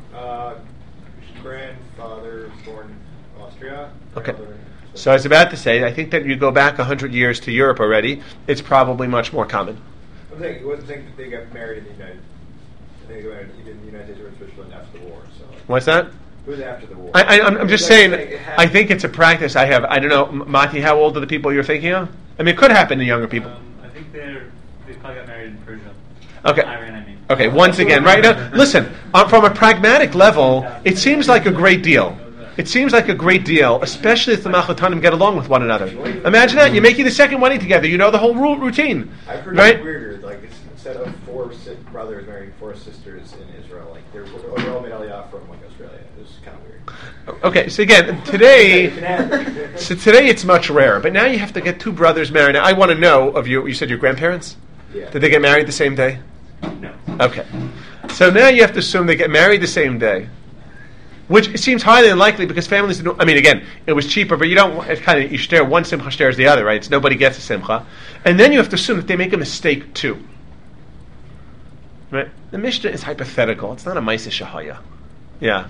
[SPEAKER 8] Grandfather was born in Austria.
[SPEAKER 1] Okay. So I was about to say, I think that you go back 100 years to Europe already, it's probably much more common.
[SPEAKER 8] I'm saying, it wasn't saying that they got married in the United States. I think they got married either in the United States or in Switzerland after the war. So.
[SPEAKER 1] What's that?
[SPEAKER 8] It was after the war.
[SPEAKER 1] I'm just saying, I think it's a practice I have. I don't know, Mati, how old are the people you're thinking of? I mean, it could happen to younger people.
[SPEAKER 7] I think they probably got married in Persia.
[SPEAKER 1] Okay.
[SPEAKER 7] Iran, I mean.
[SPEAKER 1] Okay, once again, right now, listen, from a pragmatic level, it seems like a great deal. It seems like a great deal, especially if the Machatanim get along with one another. Imagine that, you're making the second wedding together, you know the whole routine.
[SPEAKER 8] I've heard
[SPEAKER 1] right?
[SPEAKER 8] it's weirder, like instead of 4 brothers marrying 4 sisters in Israel, like they're all made aliyah from like Australia. It was kind of weird.
[SPEAKER 1] Okay, so again, today it's much rarer, but now you have to get 2 brothers married. Now, I want to know of you said your grandparents?
[SPEAKER 8] Yeah.
[SPEAKER 1] Did they get married the same day?
[SPEAKER 8] No.
[SPEAKER 1] Okay. So now you have to assume they get married the same day, which it seems highly unlikely because families don't, I mean, again, it was cheaper, but you don't, it's kind of, you share one simcha shares the other, right? It's nobody gets a simcha. And then you have to assume that they make a mistake too. Right? The Mishnah is hypothetical. It's not a Maisa Shahaya. Yeah.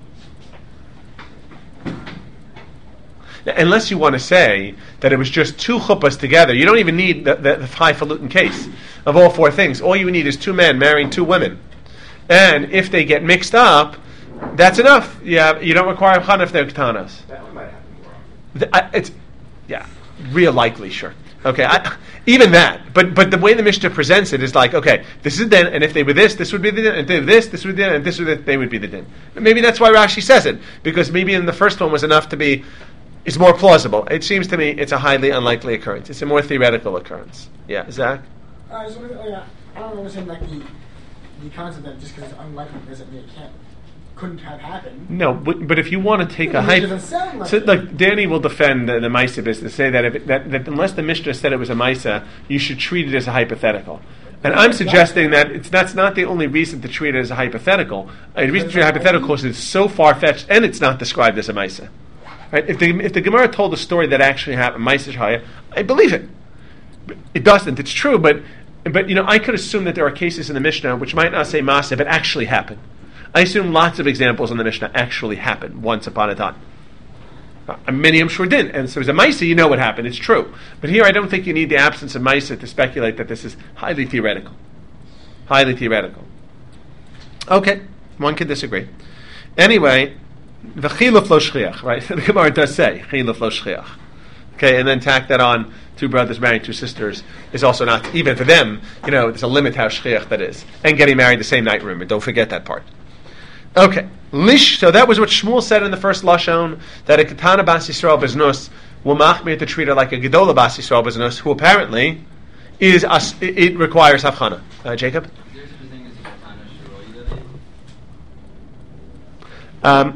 [SPEAKER 1] Now, unless you want to say that it was just 2 chuppahs together, you don't even need the highfalutin case of all 4 things. All you need is 2 men marrying 2 women. And if they get mixed up, that's enough. Yeah, you don't require a chana if they're ketanas.
[SPEAKER 8] That one might happen more.
[SPEAKER 1] It's real likely, sure. Okay, even that. But the way the Mishnah presents it is like, okay, this is the din, and if they were this would be the din, and if they were this would be the din, and this would be they would be the din. And maybe that's why Rashi says it, because maybe in the first one was enough to be, it's more plausible. It seems to me it's a highly unlikely occurrence. It's a more theoretical occurrence. Yeah, Zach?
[SPEAKER 4] I don't understand like the concept that just because it's unlikely doesn't mean it couldn't have happened.
[SPEAKER 1] No, but if you want to take a hype,
[SPEAKER 4] like
[SPEAKER 1] so like Danny will defend the Maisa business, say that that unless the Mishnah said it was a Maisa, you should treat it as a hypothetical. And I'm suggesting that that's not the only reason to treat it as a hypothetical. The reason to treat it as a hypothetical is it's so far fetched and it's not described as a Maisa. Right? If the Gemara told a story that actually happened, Maisa Shahaya, I believe it. It doesn't. It's true, but I could assume that there are cases in the Mishnah which might not say Maisa, but actually happen. I assume lots of examples in the Mishnah actually happened once upon a time. Many I'm sure didn't. And so as a Maisa, you know what happened. It's true. But here I don't think you need the absence of Maisa to speculate that this is highly theoretical. Highly theoretical. Okay, one could disagree. Anyway, the chiluf lo shchiach, right? The Gemara does say chiluf lo shchiach. Okay, and then tack that on, 2 brothers marrying 2 sisters is also not, even for them, there's a limit how shchiach that is. And getting married the same night, remember, don't forget that part. Okay, so that was what Shmuel said in the first Lashon, that a Ketana Bas Yisrael Beznus will machmir to treat her like a Gedola Bas Yisrael Beznus, who apparently it requires Havchana. Jacob?
[SPEAKER 9] There's such a thing as a Ketana Shiroi,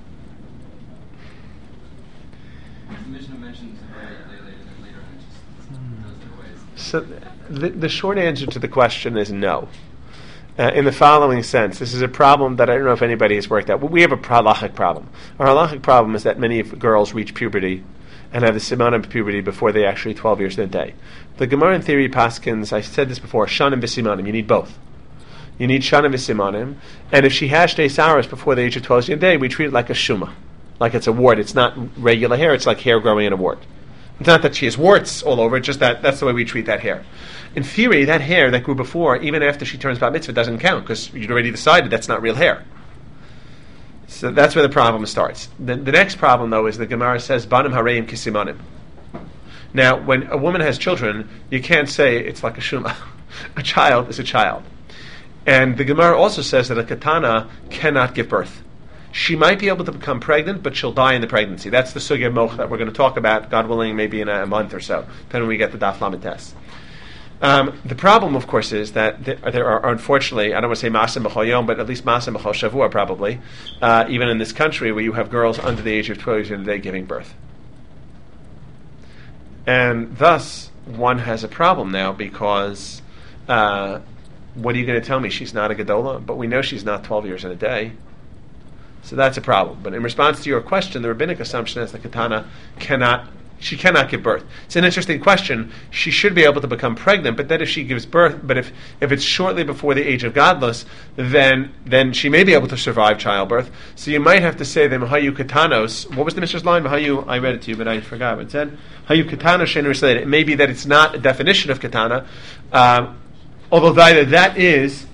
[SPEAKER 9] the Mishnah mentions later mentions those other ways.
[SPEAKER 1] So the short answer to the question is no. In the following sense, this is a problem that I don't know if anybody has worked out. But we have a halachic problem. Our halachic problem is that many girls reach puberty and have the siman of puberty before they actually 12 years in a day. The Gemara in theory paskins, I said this before, shanim v'simanim. You need both. You need shanim v'simanim. And if she has shtei saras before the age of 12 years in a day, we treat it like a shuma, like it's a wart. It's not regular hair. It's like hair growing in a wart. It's not that she has warts all over. It's just that's the way we treat that hair. In theory, that hair that grew before, even after she turns bat mitzvah, doesn't count because you'd already decided that's not real hair. So that's where the problem starts. The next problem, though, is the Gemara says, Banim hareim kisimanim. Now, when a woman has children, you can't say it's like a shuma. A child is a child. And the Gemara also says that a katana cannot give birth. She might be able to become pregnant, but she'll die in the pregnancy. That's the sugya moch that we're going to talk about, God willing, maybe in a month or so, depending when we get the Daf Lamed Tes. The problem, of course, is that there are, unfortunately, I don't want to say masim b'chol yom, but at least masim b'chol shavua, probably, even in this country, where you have girls under the age of 12 years of the day giving birth. And thus, one has a problem now, because what are you going to tell me? She's not a Gedola, but we know she's not 12 years in a day. So that's a problem. But in response to your question, the rabbinic assumption is that Katana cannot give birth. It's an interesting question. She should be able to become pregnant, but then if she gives birth, but if it's shortly before the age of Gadlus, then she may be able to survive childbirth. So you might have to say that Mahayu Katanos. What was the Mishnah's line? Mahayu, I read it to you, but I forgot what it said. Mahayu Katanos she'ein related. It may be that it's not a definition of Katana, although that is.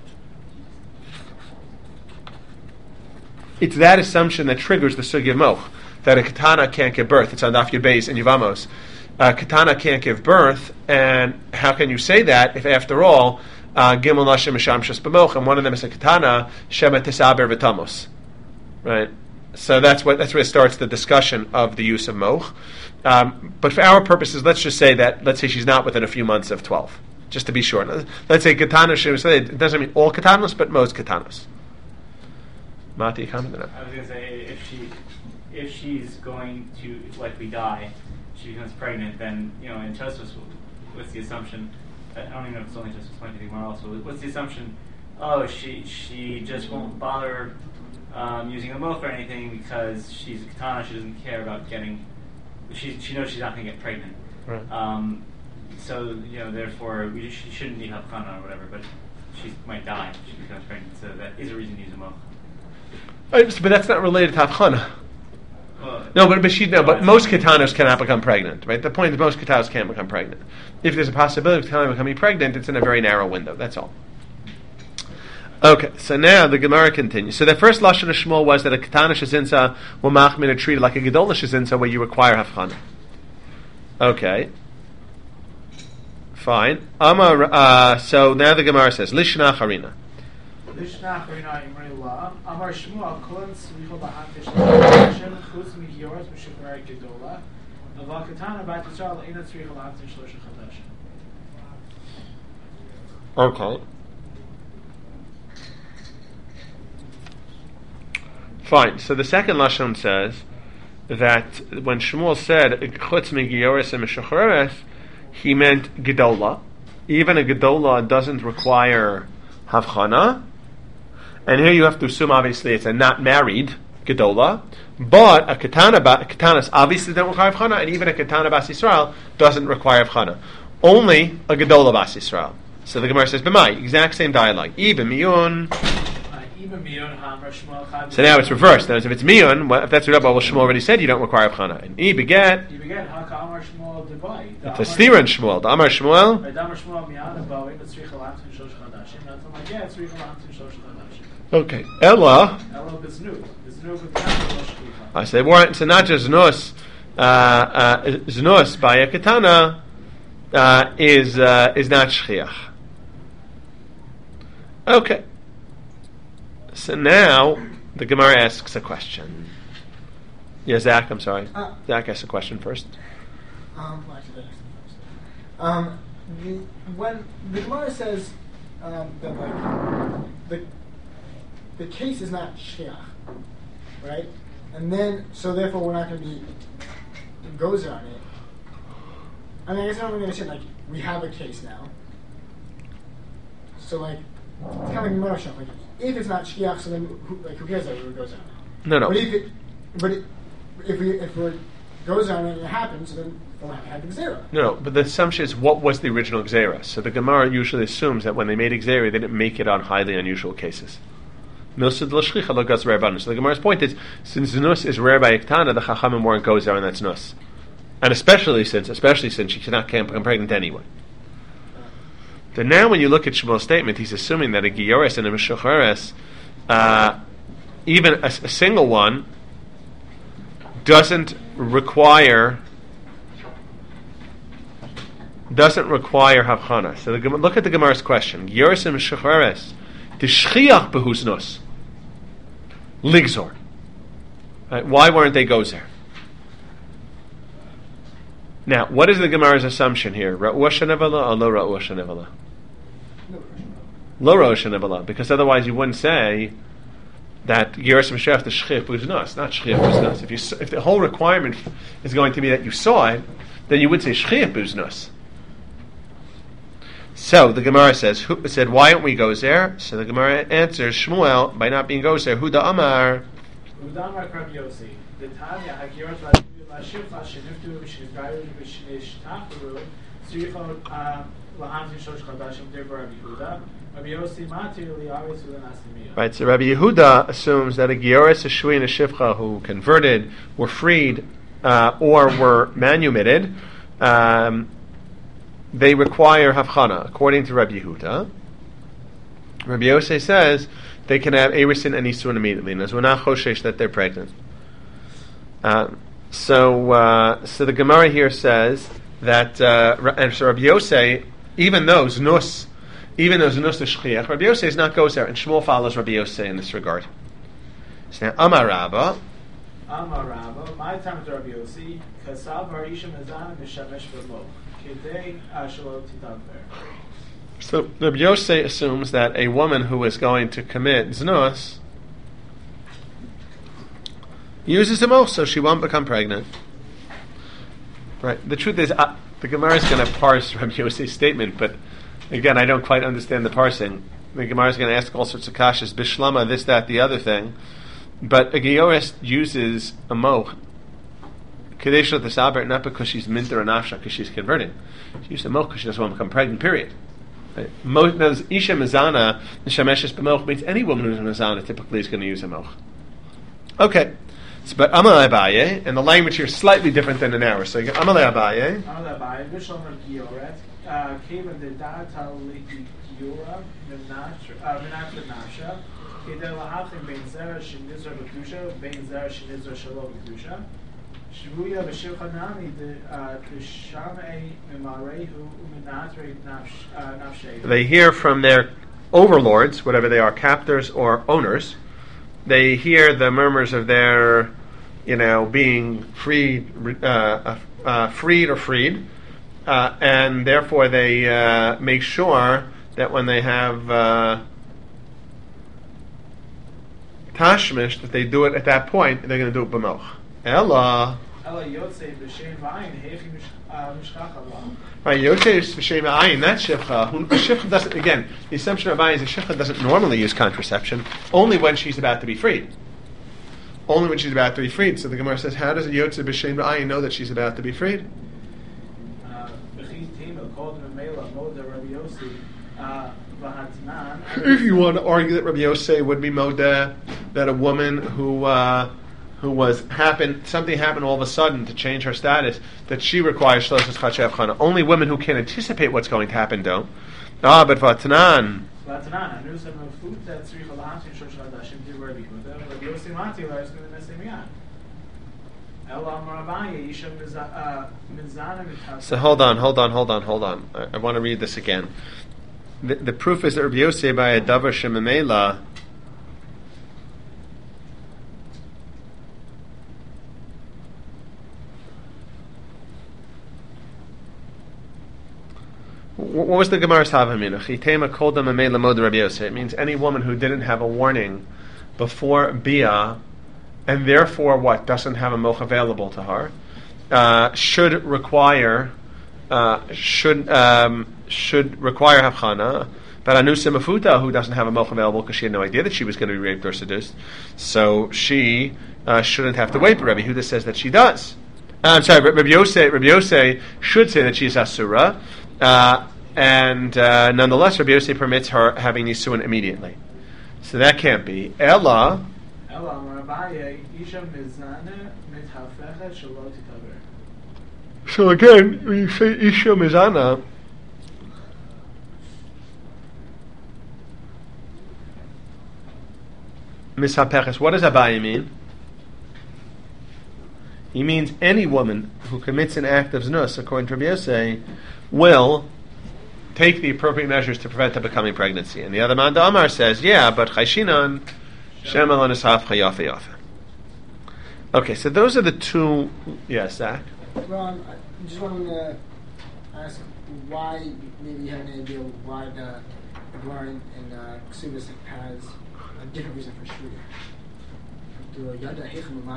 [SPEAKER 1] It's that assumption that triggers the Sugi of Moch, that a Katana can't give birth. It's on Daf Yud Beis and Yevamos. Katana can't give birth, and how can you say that if, after all, Gimel Nashim Mishamshus B'Moch, and one of them is a Katana, Shema Tisaber V'Tamos. Right? So that's where it starts the discussion of the use of Moch. But for our purposes, let's say she's not within a few months of 12, just to be sure. Let's say Katana, it doesn't mean all Katanos, but most Katanos. Mati, comment on that.
[SPEAKER 7] I was going to say, if she's going to likely die, she becomes pregnant, then, in Tosfos, what's the assumption? I don't even know if it's only Tosfos, might be more also. What's the assumption? Oh, she just won't bother using a milk or anything because she's a Katana, she doesn't care about getting, she knows she's not going to get pregnant. Right. So, therefore, she shouldn't need Havchana or whatever, but she might die if she becomes pregnant, so that is a reason to use a milk.
[SPEAKER 1] But that's not related to Havchana. But most Katanas cannot become pregnant, right? The point is most Katanas can't become pregnant. If there's a possibility of Katana becoming pregnant, it's in a very narrow window. That's all. Okay, so now the Gemara continues. So the first Lashon of Shmuel was that a Katana Shazinsa will machmin are treated like a Gedola Shazinsa, where you require Havchana. Okay. Fine. So now the Gemara says, Lishna Harina.
[SPEAKER 2] Lishna Harina Imri La. Amar Shmuel Kolan Svichol Bahantish Hashem Chutz Migiyoros Mishikar Gedola. Aval Katana Bat Yisrael Eina Tzrichol Bahantish Shlosh Chadashim.
[SPEAKER 1] Okay. Fine. So the second Lashon says that when Shmuel said Chutz Migiyoros and Mishachareres, he meant Gedola. Even a Gedola doesn't require Havchana. And here you have to assume, obviously, it's a not married Gedola. But a Katanas obviously don't require Havchana, and even a Katana Bas Yisrael doesn't require Havchana. Only a Gedola Bas Yisrael. So the Gemara says, B'mai, exact same dialogue. Ibn Miyun. So now it's reversed. Now, if it's Miyun, if that's what Shmuel already said, you don't require Havchana. And I beget. It's a stira in Shmuel. The Amar Shmuel. Okay. Ella. I say, warrant. So not just znus. Znus by a katana is not shchiach. Okay. So now the Gemara asks a question. Yeah, Zach. I'm sorry. Zach asks a question first.
[SPEAKER 4] When the Gemara says that the case is not shchiach, right? And then therefore we're not going to be gozer on it. I mean, I guess I'm going to say we have a case now. So it's kind of like Gemara. If it's not shchiach, so then who cares that we gozer on it?
[SPEAKER 1] No.
[SPEAKER 4] But if we goes on and it happens, then we'll have the Gzera.
[SPEAKER 1] No, but the assumption is what was the original Gzera. So the Gemara usually assumes that when they made Gzera, they didn't make it on highly unusual cases. So the Gemara's point is, since Znus is rare by Iktana, the Chachamim weren't Gozer, and that's Nus. And especially since she can't become pregnant anyway. Then now when you look at Shmuel's statement, he's assuming that a Giyoris and a Mishachares, even a single one, doesn't require Havchana. So look at the Gemara's question. Giyoris and Mishachares, Tishchiach behusnos, Ligzor. Right? Why weren't they gozer? Now, what is the Gemara's assumption here? Ra'ua shenevala or lo ra'ua shenevala? Lo ra'ua shenevala, because otherwise you wouldn't say that Geras Mashiach the Shchif Buznas, not Shchif Buznas. If the whole requirement is going to be that you saw it, then you would say Shchif Buznas. So the Gemara said, why don't we go there? So the Gemara answers, Shmuel, by not being gozer, Huda Amar.
[SPEAKER 2] Huda Amar Rabbi Yossi. The Tanya Hagirat Lashivcha Sheniftu Shnizgayu Shnishtacharu Srichot Lahantim Shosh Chadashim Devar Rabbi Huda. Rabbi Yossi Matir Liaris Ulanasimiya. Right.
[SPEAKER 1] So Rabbi Yehuda assumes that a Gioris, a Shui, and a Shivcha who converted, were freed, or were manumitted. They require Havchana, according to Rabbi Yehuda. Rabbi Yossi says they can have Erisin and Isun immediately, and we're not choshesh that they're pregnant. So the Gemara here says that, and so Rabbi Yossi, even though Znus is Shchiach, Rabbi Yossi is not goes there, and Shmuel follows Rabbi Yossi in this regard. So now, Amar Rabba,
[SPEAKER 2] my time is Rabbi Yossi, Kasav Harishim Azan Mishamesh V'Mo.
[SPEAKER 1] So Rabbi Yossi assumes that a woman who is going to commit znus uses a moch, so she won't become pregnant. Right. The truth is, the Gemara is going to parse Rabbi Yossi's statement, but again, I don't quite understand the parsing. The Gemara is going to ask all sorts of kashas, bishlama, this, that, the other thing. But a Gioris uses a moch. Kadesha the Saber, not because she's minter and nafsha, because she's converting. She used a moch because she doesn't want to become pregnant, period. Right? Isha mezana, neshameshes b'moch, means any woman who's a mezana typically is going to use a moch. Okay. So, but Amalei Abaye, and the language here is slightly different than in ours. So you get Amalei Abaye.
[SPEAKER 2] Amalei Abaye, Bishlam Gioret, Kevin the Data Liki Giora, Minatra Nafsha, Kedel Lahachim Ben Zera Shinizra Batusha, Ben Zera Shinizra Shalom Batusha.
[SPEAKER 1] They hear from their overlords, whatever they are, captors or owners. They hear the murmurs of their, being freed, and therefore they make sure that when they have tashmish, that they do it at that point. They're going to do it b'moch. Ella. Right, Yotzei b'shem ayin, that's shivcha. Shivcha doesn't, again, the assumption of ayin is that shivcha doesn't normally use contraception, only when she's about to be freed. Only when she's about to be freed. So the Gemara says, how does a Yotzei b'shem ayin know that she's about to be freed? If you want to argue that Rabbi Yossi would be modeh, that a woman who something happened all of a sudden to change her status, that she requires shloshes chadshei havchana. Only women who can anticipate what's going to happen don't. But v'atanan. So hold on. I want to read this again. The proof is that Rabbi Yossi by a davar shememela. What was the Gemara's Havamina? Chitema kol dam amei lamod Rabbi Yossi. It means any woman who didn't have a warning before Bia, and therefore doesn't have a moch available to her, should require havchana. But anusa mafuta, who doesn't have a moch available because she had no idea that she was going to be raped or seduced, so she shouldn't have to wait. But Rabbi Huda says that she does. I'm sorry, Rabbi Yossi should say that she's asura, and nonetheless, Rabbi Yossi permits her having nisuin immediately. So that can't be. Ella. So again, when you say isha mizana, mishapeches, what does Abaye mean? He means any woman who commits an act of znus, according to Rabbi Yossi, will take the appropriate measures to prevent the becoming pregnancy. And the other man, the Amar, says, yeah, but chayshinan shemal anisaf chayafe yafe. Okay, so those are the two. Yes, Zach.
[SPEAKER 4] Ron, just wanted to ask why, maybe you have an idea why the Gemara in Ksubis has a different reason for Shvuya.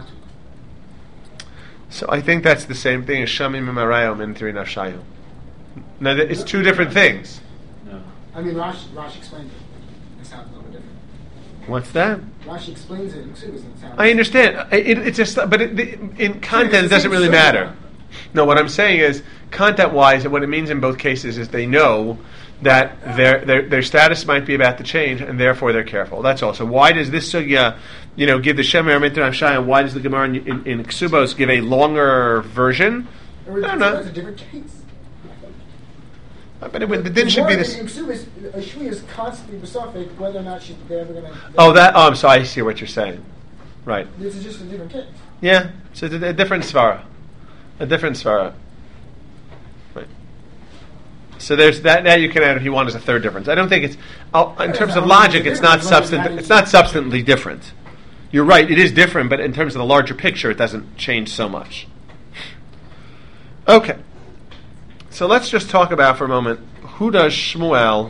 [SPEAKER 1] So I think that's the same thing as Shamim Mimarayo Min Tiri Nafshayu. Now, it's two different things.
[SPEAKER 3] No.
[SPEAKER 4] I mean, Rashi explains it. It sounds a little bit different.
[SPEAKER 1] What's that?
[SPEAKER 4] Rashi explains it in Ksubis and it sounds.
[SPEAKER 1] I understand. It's just, but in content, it doesn't really matter. No, what I'm saying is, content-wise, what it means in both cases is they know that their status might be about to change, and therefore they're careful. That's all. So why does this sugya, give the Shemer Mitzvah Shai, and why does the Gemara in Ksubos give a longer version? I don't know.
[SPEAKER 4] That's a different case.
[SPEAKER 1] But the din should be this.
[SPEAKER 4] In Ksubis, a Shvuya is constantly besophic whether or not they're ever going to.
[SPEAKER 1] Oh, so I see what you're saying. Right.
[SPEAKER 4] This is just a different case.
[SPEAKER 1] Yeah, so it's a different svara. A different svara. Right. So there's that. Now you can add if you want as a third difference. I don't think it's in terms of logic. It's not substantively different. You're right. It is different, but in terms of the larger picture, it doesn't change so much. Okay. So let's just talk about for a moment who does Shmuel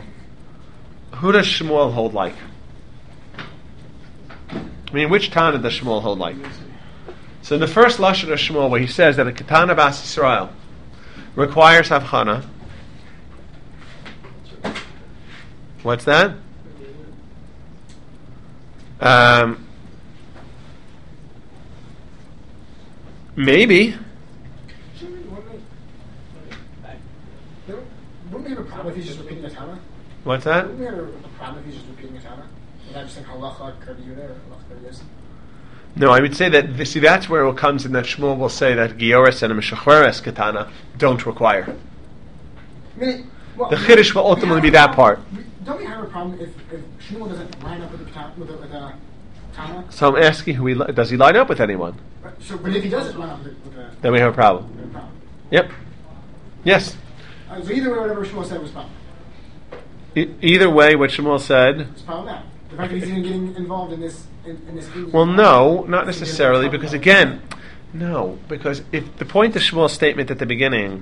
[SPEAKER 1] hold like? I mean, which Tana does Shmuel hold like? So in the first lashon of Shmuel, where he says that a Ketana Bas Yisrael requires Havchana, what's that? Maybe.
[SPEAKER 4] Wouldn't we have a problem if he's just repeating a Tana?
[SPEAKER 1] What's that?
[SPEAKER 4] Wouldn't we have a problem if he's just repeating a Tana? Without just saying halacha Kardiyuda or halacha Kardiyus?
[SPEAKER 1] No, I would say that, that's where it comes in that Shmuel will say that Gioris and a Meshacheres Ketana don't require.
[SPEAKER 4] I mean, well,
[SPEAKER 1] the Chiddush will ultimately be that part.
[SPEAKER 4] Don't we have a problem if Shmuel doesn't line up with a Tana?
[SPEAKER 1] So I'm asking, does he line up with anyone?
[SPEAKER 4] But if he doesn't line up with a...
[SPEAKER 1] Then we have a problem. Yep. Yes.
[SPEAKER 4] So either way, whatever Shmuel said was problem.
[SPEAKER 1] Either way, what Shmuel said...
[SPEAKER 4] It's problem now. The fact that he's even getting involved in this...
[SPEAKER 1] Well, no, not necessarily, because again, because if the point of Shmuel's statement at the beginning,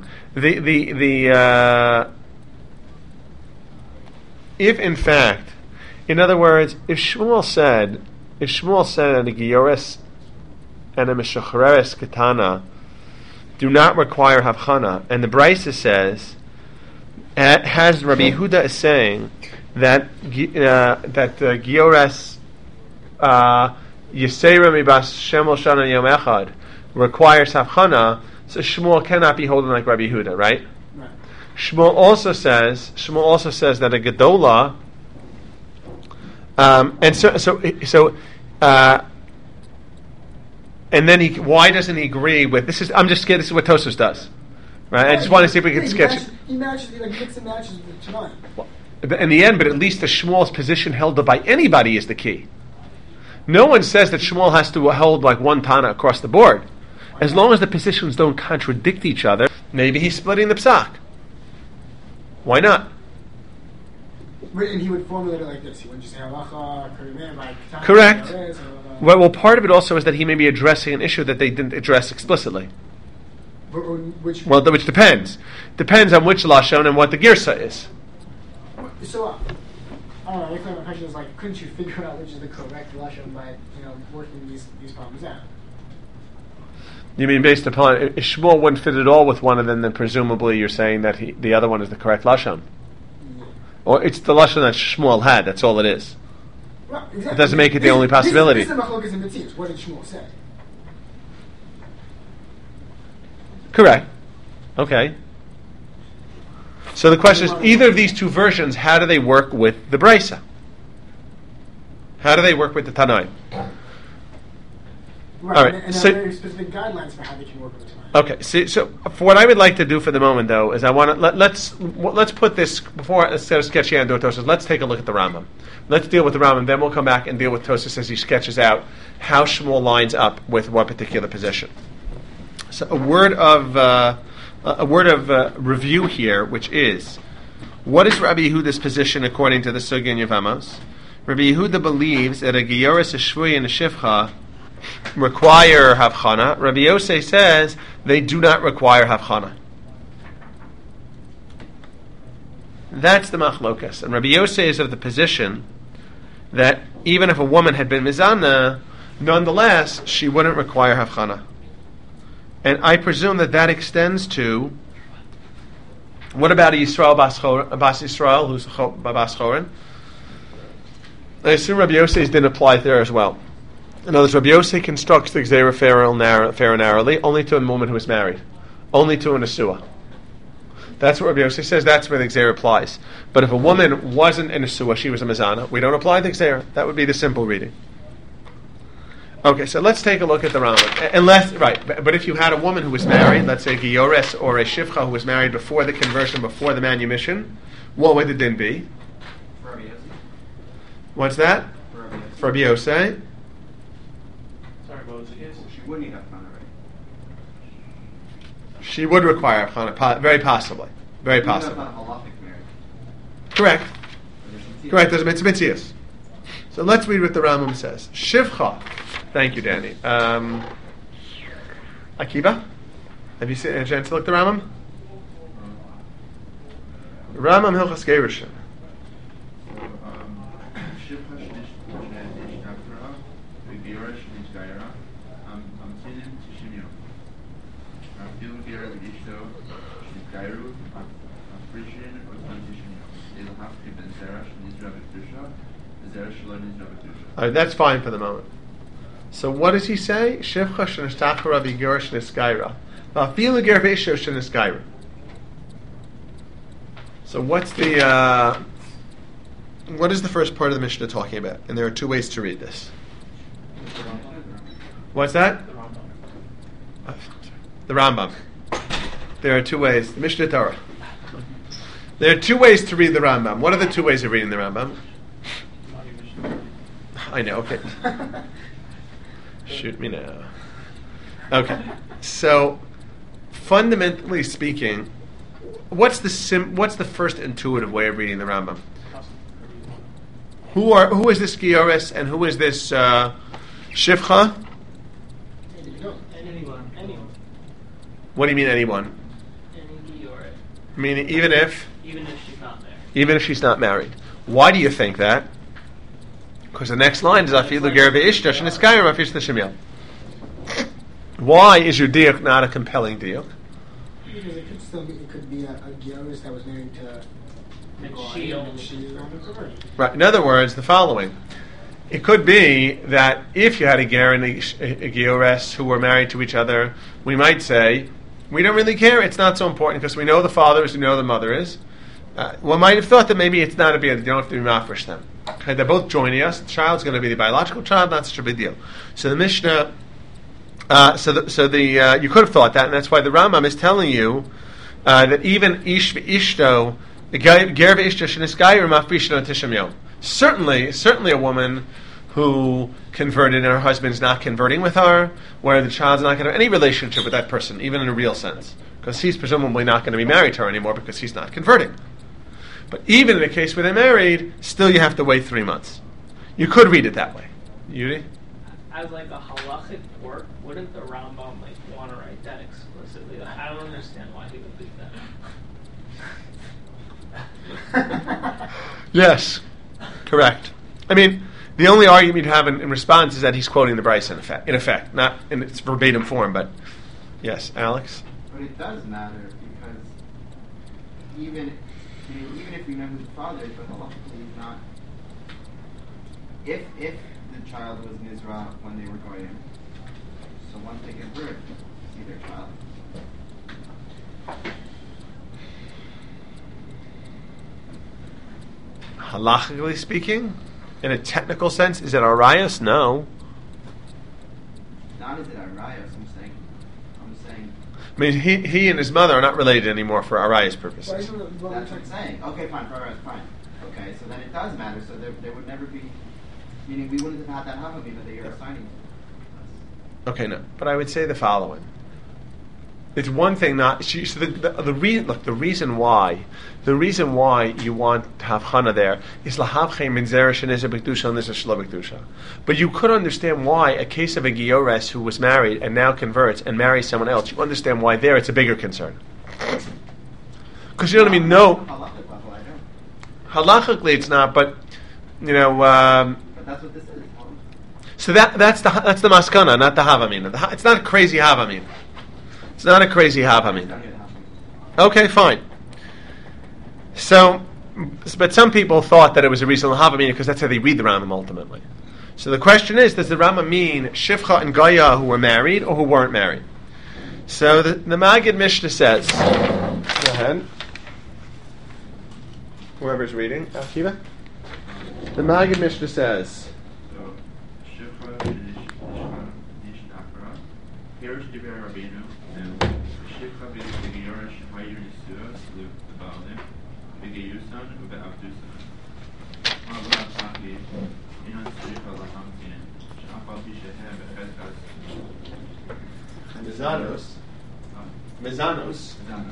[SPEAKER 1] if in fact, in other words, if Shmuel said that a Giyores and a Meshacheres Ketana do not require Havchana, and the Brisa says, has Rabbi Yehuda is saying that Giyores Yisera Mibas Shemel Shana Yom Echad requires Havchana, so Shmuel cannot be holding like Rabbi Yehuda, right? Shmuel also says that a Gedola, and then why doesn't he agree with this? This is what Tosfos does, right? I just want to see if we can sketch it.
[SPEAKER 4] He mix and matches with Tanai.
[SPEAKER 1] Well, in the end, but at least the Shmuel's position held by anybody is the key. No one says that Shmuel has to hold like one Tana across the board. As long as the positions don't contradict each other, maybe he's splitting the psak. Why not?
[SPEAKER 4] And he would formulate it like this. He wouldn't just say halacha, Tana.
[SPEAKER 1] Correct. Well, part of it also is that he may be addressing an issue that they didn't address explicitly.
[SPEAKER 4] Which
[SPEAKER 1] depends. Depends on which lashon and what the girsa is.
[SPEAKER 4] So, I don't know. My question is like, couldn't you figure out which is the correct lashon by working these problems out?
[SPEAKER 1] You mean based upon if Shmuel wouldn't fit at all with one of them, then presumably you're saying that the other one is the correct lashon, or it's the lashon that Shmuel had. That's all it is.
[SPEAKER 4] Well, exactly.
[SPEAKER 1] It doesn't make it the only possibility.
[SPEAKER 4] This is the machlokas in Metzius. What did Shmuel say?
[SPEAKER 1] Correct. Okay. So the question is, either of these two versions, how do they work with the Brisa? How do they work with the Tanaim?
[SPEAKER 4] Right. All right. And there are very specific guidelines for how they can work with the Tanaim.
[SPEAKER 1] Okay. So for what I would like to do for the moment, though, is I want to let's put this before instead of sketching out Tosfos. Let's take a look at the Rambam. Let's deal with the Rambam. Then we'll come back and deal with Tosfos as he sketches out how Shmuel lines up with what particular position. So a word of review here, which is, what is Rabbi Yehuda's position according to the Sugya in Yevamos? Rabbi Yehuda believes that a Gioris, a Shvuya, and a Shivcha require Havchana. Rabbi Yosei says they do not require Havchana. That's the machlokas. And Rabbi Yosei is of the position that even if a woman had been mizana, nonetheless, she wouldn't require havchana. And I presume that extends to, what about a Yisrael Bas Yisrael, who's Bas Chorin? I assume Rabbi Yosei's didn't apply there as well. In other words, Rabbi Yosei constructs the Gzeira fair and narrowly, only to a woman who is married, only to an Asua. That's what Rabbi Yosei says, that's where the Gzeira applies. But if a woman wasn't an Asua, she was a Mizana, we don't apply the Gzeira. That would be the simple reading. Okay, so let's take a look at the Rambam. But if you had a woman who was married, let's say a Giyores or a Shivcha who was married before the conversion, before the manumission, what would the din be?
[SPEAKER 6] For Rabbi Yossi.
[SPEAKER 1] What's that? For Rabbi Yossi.
[SPEAKER 2] Sorry, what was the case?
[SPEAKER 6] She would need Havchana, right?
[SPEAKER 1] She would require Havchana, very possibly. Very possibly.
[SPEAKER 6] Even though it's not a halachic marriage.
[SPEAKER 1] Correct.
[SPEAKER 6] But
[SPEAKER 1] Correct, there's a mitzias. So let's read what the Rambam says. Shivcha. Thank you, Danny. Akiva? Have you seen a chance to look at the Rambam? Rambam Hilchas Gerushin. That's fine for the moment. So what does he say? Shivcha shenistachara v'gerish nisgaira. V'afilu ger v'isho shenisgaira. So what's the what is the first part of the Mishnah talking about? And there are two ways to read this. What's that? The Rambam. There are two ways. The Mishnah Torah. There are two ways to read the Rambam. What are the two ways of reading the Rambam? I know, okay. Shoot me now. Okay. So, fundamentally speaking, what's the first intuitive way of reading the Rambam? Who is this Giyores and who is this Shivcha?
[SPEAKER 10] Anyone.
[SPEAKER 1] What do you mean anyone?
[SPEAKER 10] Any Giyores.
[SPEAKER 1] Meaning even if
[SPEAKER 10] she's not there.
[SPEAKER 1] Even if she's not married. Why do you think that? Because the next line is Afilu ger ve'ishta sheniskayim afish l'shemil. Why is your diuk not a compelling diuk?
[SPEAKER 4] Because it could be a Giyores that was married to
[SPEAKER 10] she
[SPEAKER 1] Right. In other words, the following. It could be that if you had a ger and a Giyores who were married to each other, we might say, we don't really care, it's not so important because we know the father is, we know the mother is. One might have thought that maybe it's not a big deal, you don't have to be mafresh them. Okay, they're both joining us. The child's going to be the biological child, not such a big deal. So the Mishnah, you could have thought that, and that's why the Rambam is telling you that even ish v'ishto, ger v'ishto sheniskayim mafrishno tisham yom. Certainly a woman who converted and her husband's not converting with her, where the child's not going to have any relationship with that person, even in a real sense, because he's presumably not going to be married to her anymore because he's not converting. But even in a case where they're married, still you have to wait 3 months. You could read it that way. Yuri?
[SPEAKER 10] As like a halachic work, wouldn't the Rambam want to write that explicitly? I don't understand why he would do that.
[SPEAKER 1] Yes, correct. I mean, the only argument you'd have in response is that he's quoting the Bryce in effect, not in its verbatim form, but yes, Alex?
[SPEAKER 6] But it does matter because even if we know who the father is, but halachically he's not. If the child was Nizra when they were going, so once they give birth, see their child.
[SPEAKER 1] Halachically speaking, in a technical sense, is it arayos? No.
[SPEAKER 6] Not is it arayos, I'm saying.
[SPEAKER 1] I mean, he and his mother are not related anymore for arayos purposes.
[SPEAKER 6] That's what I'm saying. Okay, fine, for arayos, fine. Okay, so then it does matter. So there would never be, meaning we wouldn't have had that happen that you're assigning us.
[SPEAKER 1] Okay, no, but I would say the following. It's one thing not. So the reason why you want to have Hana there is lahavchem min zeresh and izer b'kedusha and izer shelo b'kedusha. But you could understand why a case of a Giyores who was married and now converts and marries someone else. You understand why there it's a bigger concern. Because you know what I mean. No. halachically it's not, but
[SPEAKER 6] But that's what this is.
[SPEAKER 1] so that's the maskana, not the havamina. It's not a crazy havamina. It's not a crazy havamina. Okay, fine. So, but some people thought that it was a reasonable havamina because that's how they read the Rambam ultimately. So the question is, does the Rambam mean Shifcha and Gaya who were married or who weren't married? So the Maggid Mishnah says, go ahead. Whoever's reading, Akiva. The Maggid Mishnah says, Mizanos.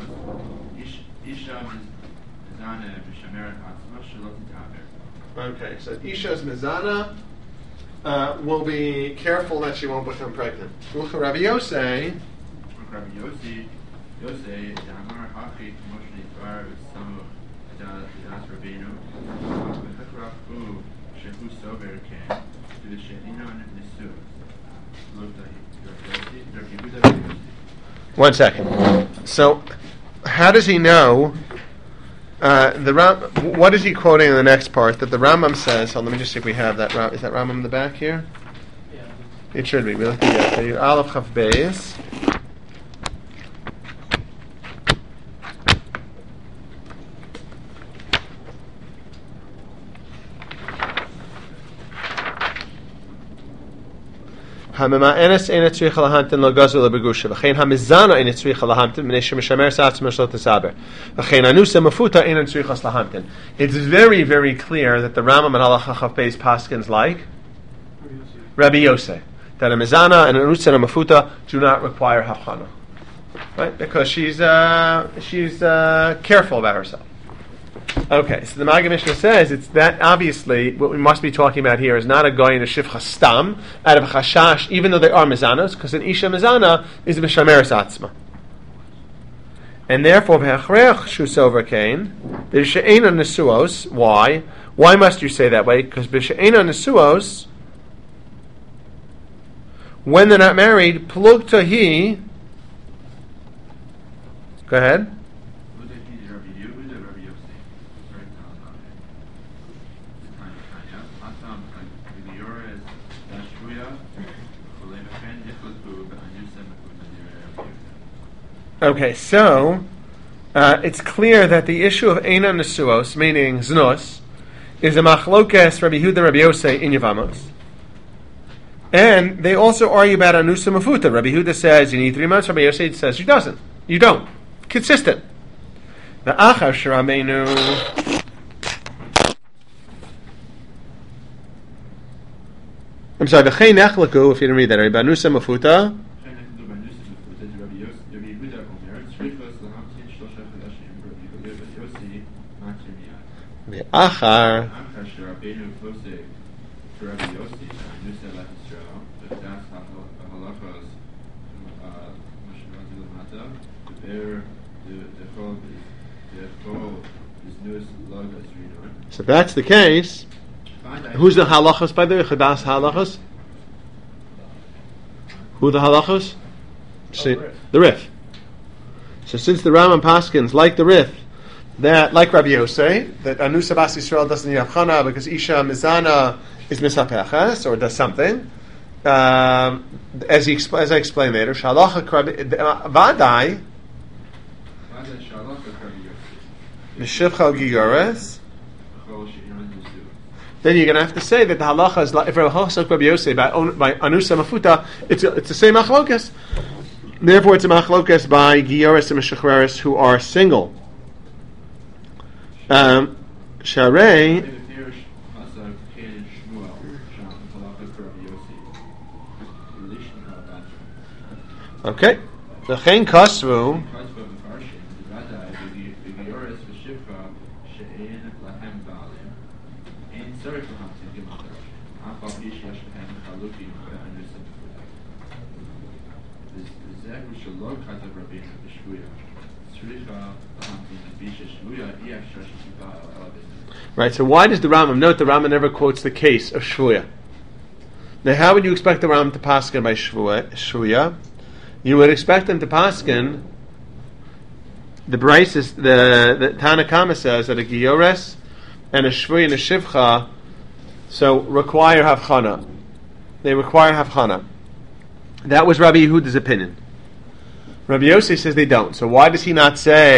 [SPEAKER 1] Okay, so Isha's Mizana will be careful that she won't become pregnant. Rabbi Yosei. One second. So, how does he know? What is he quoting in the next part that the Rambam says? Let me just see if we have that. Is that Rambam in the back here?
[SPEAKER 2] Yeah.
[SPEAKER 1] It should be. We'll look at it. Aleph Chaf Beis. Hamema'enes eina tzricha lahamtin lo gazu lebegusha. V'chein hamizana eina tzricha lahamtin m'nei shemishamer sa'atzma shlo tesaber. V'chein anusa mafuta eina tzrichas lahamtin. It's very, very clear that the Rambam and Halacha Chaf Beis paskins like Rabbi Yosei, that a mizana and an anusa and a mafuta do not require hafchana, right? Because she's careful about herself. Okay, so the Maggid Mishnah says it's that obviously what we must be talking about here is not a goy and a shifcha stam out of a chashash, even though they are mizanos, because an isha mizana is a mishameres atzma, and therefore v'hachrech shusover kain b'she'ena nesuos. Why? Why must you say that way? Because b'she'ena nesuos, when they're not married, plug tahi. Go ahead. Okay, so it's clear that the issue of Eina Nesuos, meaning Znos, is a machlokes Rabbi Yehuda Rabbi Yosei in Yevamos. And they also argue about Anusa Mafuta. Rabbi Yehuda says you need 3 months, Rabbi Yosei says you doesn't. You don't. Consistent. The Achar Shramenu. I'm sorry, the Chei Nechlaku, if you didn't read that, Rabbi Anusa Mafuta. Achar. So if that's the case, who's the halachos by the way? Chadas halachos? Who the halachos? The Rif. So since the Rambam paskins like the Rif, that like Rabbi Yosei, that Anusa Bas Yisrael doesn't need Avchana because Isha Mizana is Misapeches or does something. As I explain later, Shalacha Vadai Mishivcha Gigores. Then you're going to have to say that the halacha is like if Rabbi Yosei by Anusa Mafuta, it's the same machlokas. Therefore, it's a machlokas by Gioris and Meshachreres who are single. Sharei. Okay. The Chen Kasvu. Right, so why does the Rambam note the Rambam never quotes the case of Shvuya? Now, how would you expect the Rambam to paskin by Shvuya? You would expect him to paskin. The Braisis, the Tanakama says that a Giyores and a Shvuya and a Shivcha so require Havchana. They require Havchana. That was Rabbi Yehuda's opinion. Rabbi Yossi says they don't. So why does he not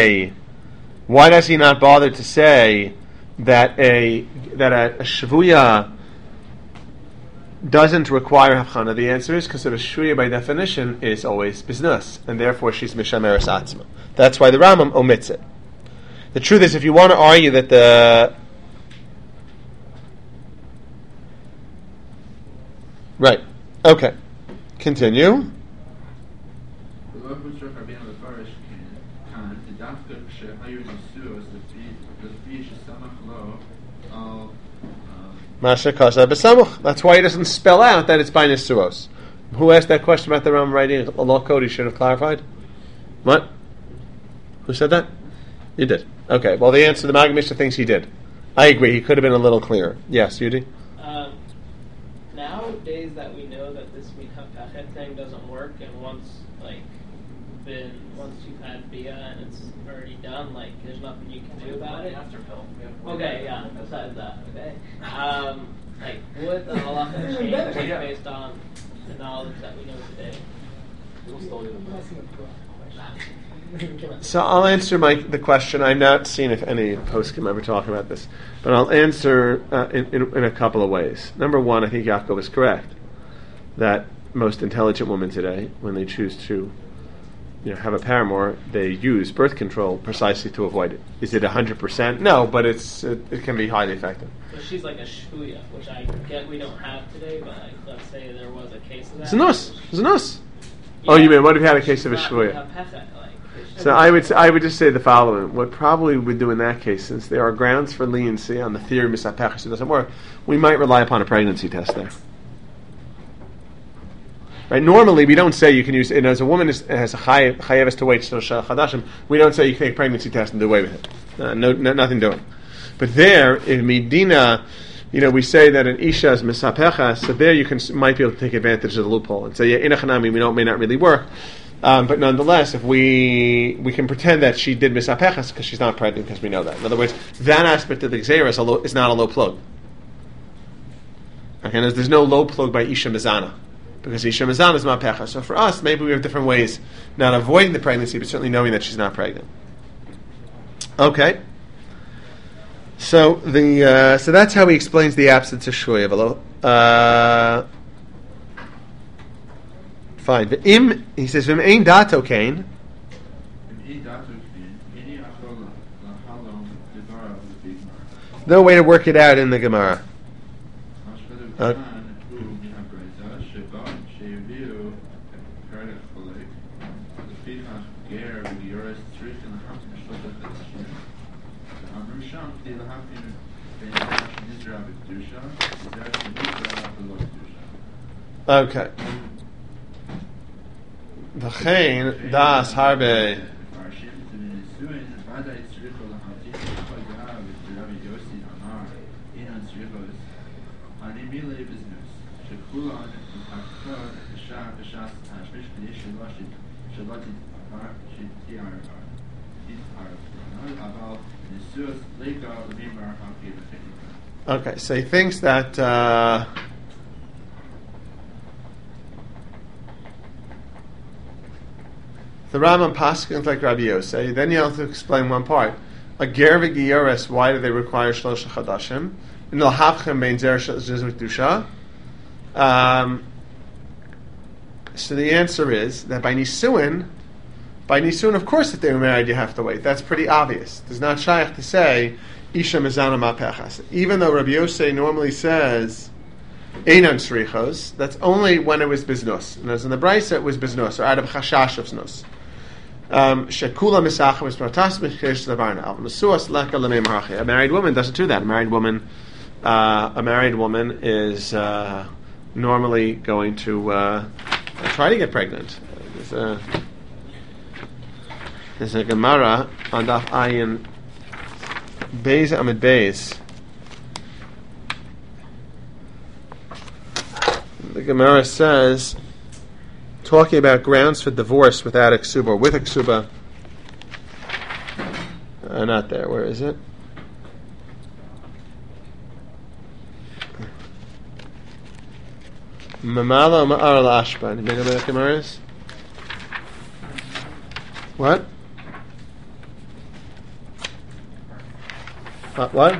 [SPEAKER 1] bother to say that a Shvuya doesn't require Havchana? The answer is because a Shvuya by definition is always biznus, and therefore she's Mishameres Atzma. That's why the Rambam omits it. The truth is, if you want to argue that the right, okay, continue. That's why he doesn't spell out that it's by Nisuos. Who asked that question about the Rambam writing a law code? He should have clarified. What? Who said that? You did. Okay. Well, the answer, the Maggid Mishnah thinks he did. I agree. He could have been a little clearer. Yes, Yudi?
[SPEAKER 10] Nowadays that we know that this mitapachet thing doesn't work, and once you've had bia and it's already done, like there's nothing you can do about it. After pill. Okay, yeah. Besides that, okay. Like would the halacha change based on the knowledge that we know today?
[SPEAKER 1] So I'll answer the question. I've not seen if any poskim ever talk about this, but I'll answer in a couple of ways. Number one, I think Yaakov is correct that most intelligent women today, when they choose to have a paramour, they use birth control precisely to avoid it. Is it 100%? No, but it can be highly effective.
[SPEAKER 10] So she's like a shvuya, which I get we don't have today, but like, let's say there was a case of that.
[SPEAKER 1] It's a nus. Yeah. Oh, you mean what if you had a case of a shvuya? So I would just say the following: what probably we would do in that case, since there are grounds for leniency on the theory misapechus, it doesn't work, we might rely upon a pregnancy test there. Right? Normally, we don't say you can use it as a woman has a chayeves to wait shloshah chadashim. We don't say you can take a pregnancy test and do away with it. Nothing doing. But there, in Medina, we say that an isha is misapecha, so there you might be able to take advantage of the loophole and say, inachanami, may not really work. But nonetheless, if we can pretend that she did misapechas because she's not pregnant, because we know that. In other words, that aspect of the gzeira is not a low plug. Okay, and there's no low plug by isha mizana, because isha mizana is mapecha. So for us, maybe we have different ways, not avoiding the pregnancy, but certainly knowing that she's not pregnant. Okay. So so that's how he explains the absence of shvuya. Fine. He says, "V'im ein dato kain." No way to work it out in the Gemara. Okay. V'chein das harbe. Okay, so he thinks that the Rambam paskins like Rabbi Yosei. Then you have to explain one part. A ger v'giyores, why do they require shlosha chadashim? And they'll havchem bein zer dusha. So the answer is that by nisuin, of course, if they were married, you have to wait. That's pretty obvious. There's not shaykh to say isha mizana ma'pechas. Even though Rabbi Yosei normally says einan srichos, that's only when it was biznus. And as in the Brisa, it was biznus, or out of chashash of znus. Shekula misachim is pratas b'chesh levarna al mesuas leka l'mei marachi. A married woman doesn't do that. A married woman is normally going to try to get pregnant. There's a Gemara on Daf Ayin Beis Amid Beis. The Gemara says, talking about grounds for divorce without a ksuba or with a ksuba. Not there. Where is it? Mamala ma'ar la'ashba. Anybody know what that Gemara is? What? What?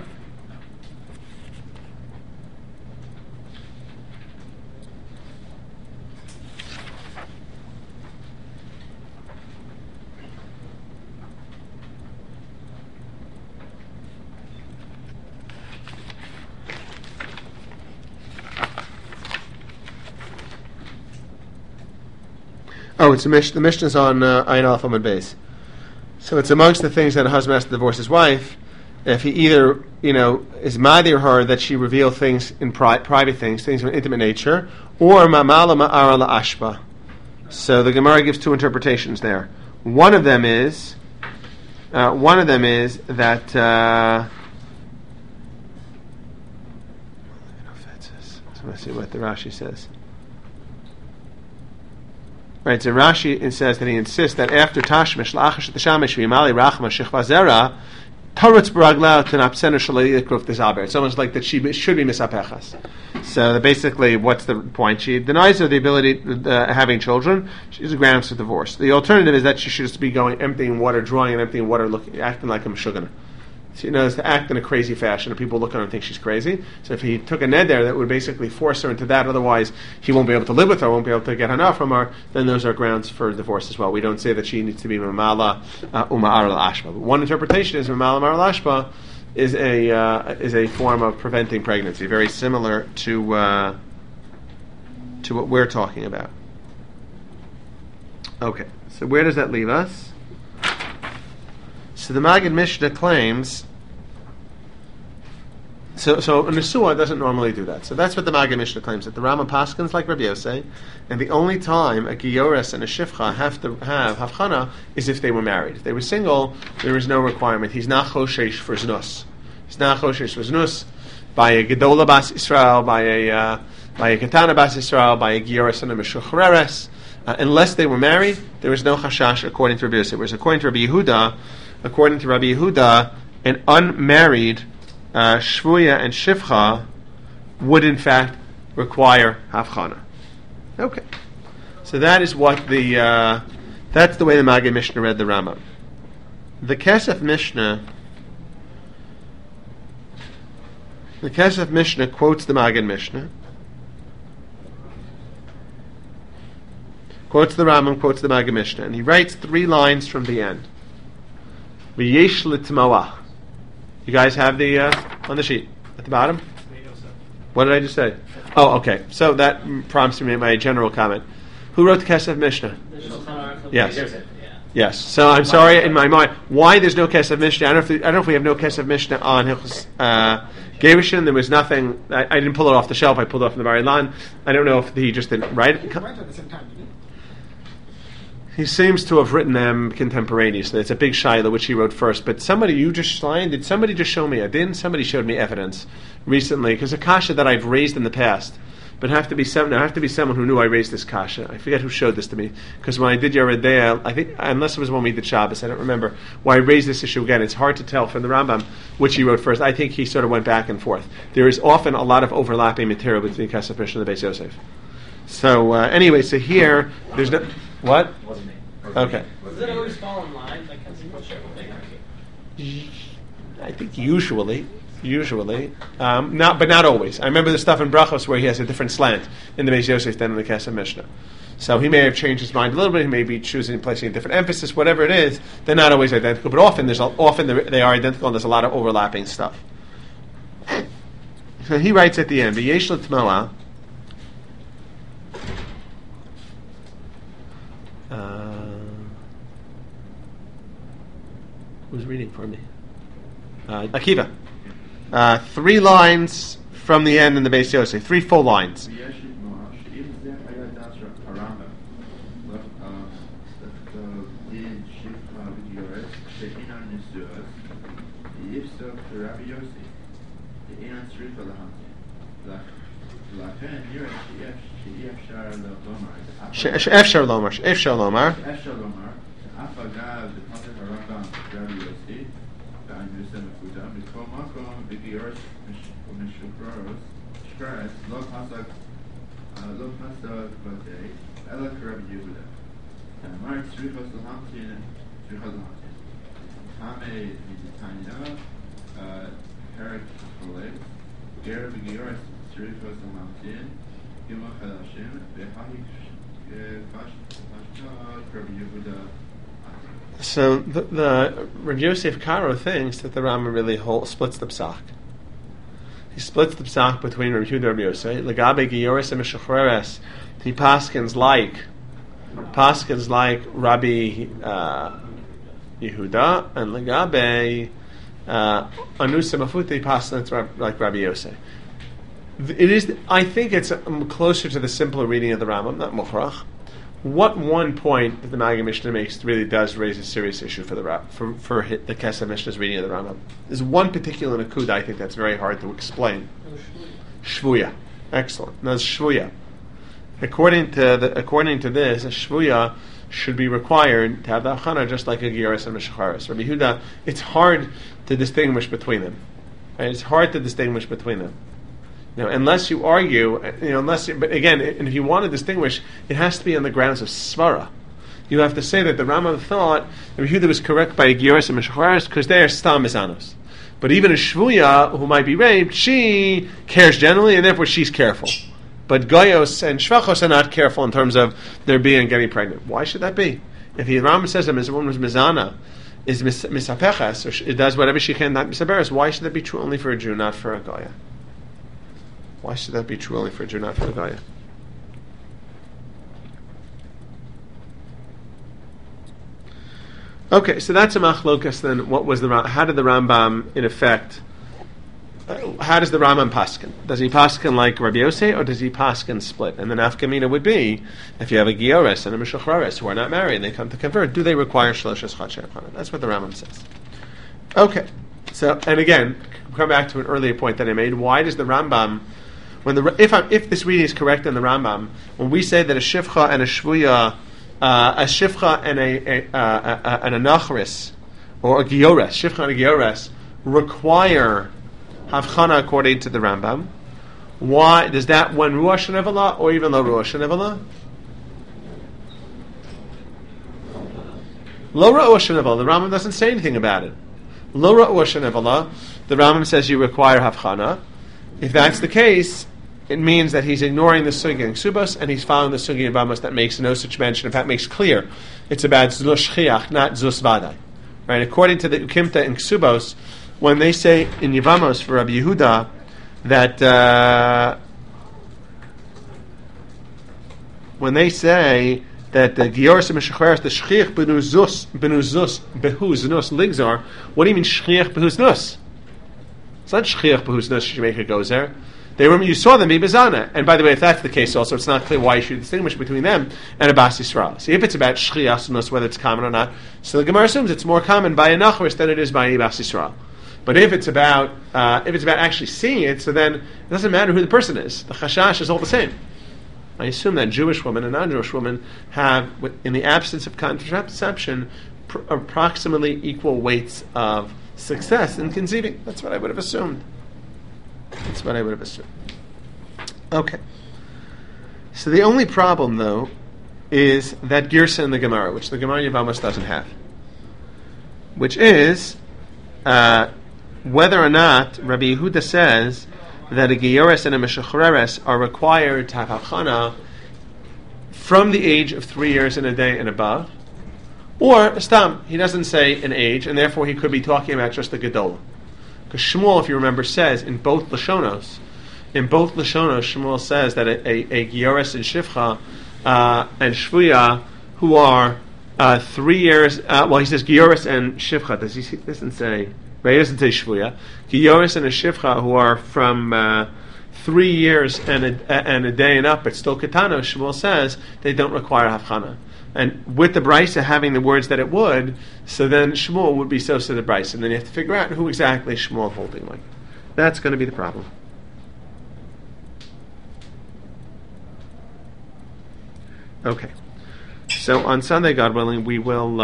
[SPEAKER 1] Oh, it's the Mishnah's on Ayin Aleph Amud Beis. So it's amongst the things that a husband has to divorce his wife if he either, is madir her that she reveal things in private things of an intimate nature, or mamala ma'ara la'ashba. So the Gemara gives two interpretations there. One of them is that. Let's see what the Rashi says. Right, so Rashi says that he insists that after Tashmish, La'achash Tashamish, V'imali Rachma, Shechva Zera, Tarutz Baragla, Tanapsener Shalei Kruf Dezaber. It's almost like that she should be misapechas. So basically, what's the point? She denies her the ability having children. She's a grounds for divorce. The alternative is that she should just be going emptying water, drawing and emptying water, acting like a Meshuggah. She knows to act in a crazy fashion, and people look at her and think she's crazy. So if he took a ned there, that would basically force her into that. Otherwise, he won't be able to live with her, won't be able to get enough from her. Then those are grounds for divorce as well. We don't say that she needs to be mamala uma'ar al-ashba. But one interpretation is mamala uma'ar al-ashba is a form of preventing pregnancy, very similar to what we're talking about. Okay, so where does that leave us? So the Maggid Mishnah claims. So a Nesua doesn't normally do that. So that's what the Maggid Mishnah claims, that the Rama paskins like Rabbi Yosei, and the only time a Giyores and a Shifcha have to have Havchana is if they were married. If they were single, there is no requirement. He's not Choshesh for Znus. He's not Choshesh for Znus by a Gedola Bas Israel, by a Katana Bas Israel, by a Giyores and a Meshucheres. Unless they were married, there is no Chashash according to Rabbi Yosei. Whereas according to Rabbi Yehuda, an unmarried Shvuya and Shifcha would in fact require Havchana. Okay. So that is what that's the way the Maggid Mishnah read the Rambam. The Kesef Mishnah quotes the Maggid Mishnah, quotes the Rambam, quotes the Maggid Mishnah, and he writes 3 lines from the end. V'yesh l'tmoah. You guys have the on the sheet at the bottom? What did I just say? Oh, okay. So that prompts me my general comment. Who wrote the Kesef Mishnah? Yes. Yes. So I'm sorry in my mind. Why there's no Kesef Mishnah? I don't know if we have no Kesef Mishnah on Gerushin. There was nothing. I didn't pull it off the shelf. I pulled it off from the Bar Ilan. I don't know if he just didn't write it.
[SPEAKER 4] At the same time, didn't he?
[SPEAKER 1] He seems to have written them contemporaneously. It's a big shaila which he wrote first. But did somebody just show me? Somebody showed me evidence recently, because a kasha that I've raised in the past, but have to be someone who knew I raised this kasha. I forget who showed this to me, because when I did Yoreh De'ah, I think, unless it was when we did Shabbos, I don't remember why I raised this issue again. It's hard to tell from the Rambam which he wrote first. I think he sort of went back and forth. There is often a lot of overlapping material between Kesef Mishnah and the Beis Yosef. So anyway, so here there's no what?
[SPEAKER 5] Wasn't me.
[SPEAKER 1] Okay.
[SPEAKER 10] Does it always fall in line? Like,
[SPEAKER 1] I think usually, not always. I remember the stuff in Brachos where he has a different slant in the Beis Yosef than in the Kesef Mishnah. So he may have changed his mind a little bit. He may be placing a different emphasis. Whatever it is, they're not always identical. But often they are identical, and there's a lot of overlapping stuff. So he writes at the end, "V'yesh l'tmoah." Who's reading for me? Akiva. 3 lines from the end in the Beis Yosef. 3 full lines. Efshar lomar. So the Rav Yosef Karo thinks that the Rambam really splits the psak. He splits the psak between Rav Yehuda and Rav Yosef. Legabe Giyoris and Meshuchreres, he paskins like Rabbi Yehuda, and Legabe Anusa Mafuti paskins like Rabbi Yosef. It is. I think it's closer to the simpler reading of the Rambam, not Mukhrach. What one point that the Maggid Mishnah makes really does raise a serious issue for the Kesef Mishnah's reading of the Rambam. There's one particular nakuda I think that's very hard to explain. Shvuya. Excellent. Now, shvuya. According to this, a shvuya should be required to have the achana just like a giyaris and meshacharis. Rabbi Yehuda, it's hard to distinguish between them. Right? It's hard to distinguish between them. Unless you argue, but again, and if you want to distinguish, it has to be on the grounds of svara. You have to say that the Rambam thought that Yehuda was correct by Giyoris and Meshacharis because they are stam mizanos. But even a shvuya who might be raped, she cares generally, and therefore she's careful. But Goyos and Shvachos are not careful in terms of their being and getting pregnant. Why should that be? If the Rambam says that a woman was mizana, is misapeches, or it does whatever she can, not misaberes, why should that be true only for a Jew, not for a Goya? Why should that be true only for a Jew, not for a Goya? Okay, so that's a machlokas. Then, what was how did the Rambam, in effect? How does the Rambam paskin? Does he paskin like Rabbi Yosef, or does he paskin split? And the nafkamina would be, if you have a giores and a meshuchrares who are not married and they come to convert, do they require shloshes chadshei achana? That's what the Rambam says. Okay, so and again, come back to an earlier point that I made. Why does the Rambam? If this reading is correct in the Rambam, when we say that a shivcha and a shvuya, a shivcha and a nachris, or a giores, shivcha and a giores, require havchana according to the Rambam, why does that when ruach shenevala or even lo ruach shenevala? Lo ruach shenevala, the Rambam doesn't say anything about it. Lo ruach shenevala, the Rambam says you require havchana. If that's the case, it means that he's ignoring the sugi and ksubos and he's following the sugi and vamos that makes no such mention. In fact, makes clear it's about zlus shchiach, not zlus vadai. Right? According to the ukimta and ksubos, when they say in Yevamos for Rabbi Yehuda that when they say that the Gioris and Meshacharis, the Shchiach behu znus ligzar, what do you mean Shchiach behu znus? It's not Shchiach behu znus Shemeka goes there. You saw them be bezana. And by the way, if that's the case also, it's not clear why you should distinguish between them and a Bas Yisrael. See, if it's about Shchiach znus, whether it's common or not, so the Gemara assumes it's more common by a Nachris than it is by a Bas Yisrael. But if it's about actually seeing it, so then it doesn't matter who the person is. The chashash is all the same. I assume that Jewish women and non-Jewish women have, in the absence of contraception, approximately equal weights of success in conceiving. That's what I would have assumed. Okay. So the only problem, though, is that girsa in the Gemara, which the Gemara Yevamos doesn't have, which is whether or not Rabbi Yehuda says that a Geyores and a Meshachareres are required to have Havchana from the age of 3 years and a day and above, or Stam, he doesn't say an age, and therefore he could be talking about just the Gedolah. Because Shmuel, if you remember, says in both Lashonos, Shmuel says that a Geyores and Shivcha and Shvuya who are 3 years, he says Geyores and Shivcha, doesn't say, right, he doesn't say Shvuya. Geyores and a Shivcha who are from 3 years and a day and up, but still Ketano, Shmuel says they don't require Havchana. And with the Brisa having the words that it would, so then Shmuel would be so to the Brisa. And then you have to figure out who exactly Shmuel holding like. That's going to be the problem. Okay. So on Sunday, God willing, we will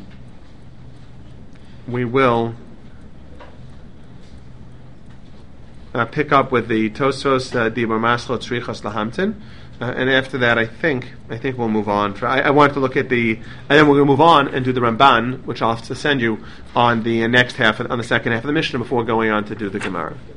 [SPEAKER 1] pick up with the Tosfos Dibur Maslo Tzrichos Lahamtin, and after that, I think we'll move on. I wanted to look at and then we're going to move on and do the Ramban, which I'll have to send you on the next half, on the second half of the Mishnah before going on to do the Gemara.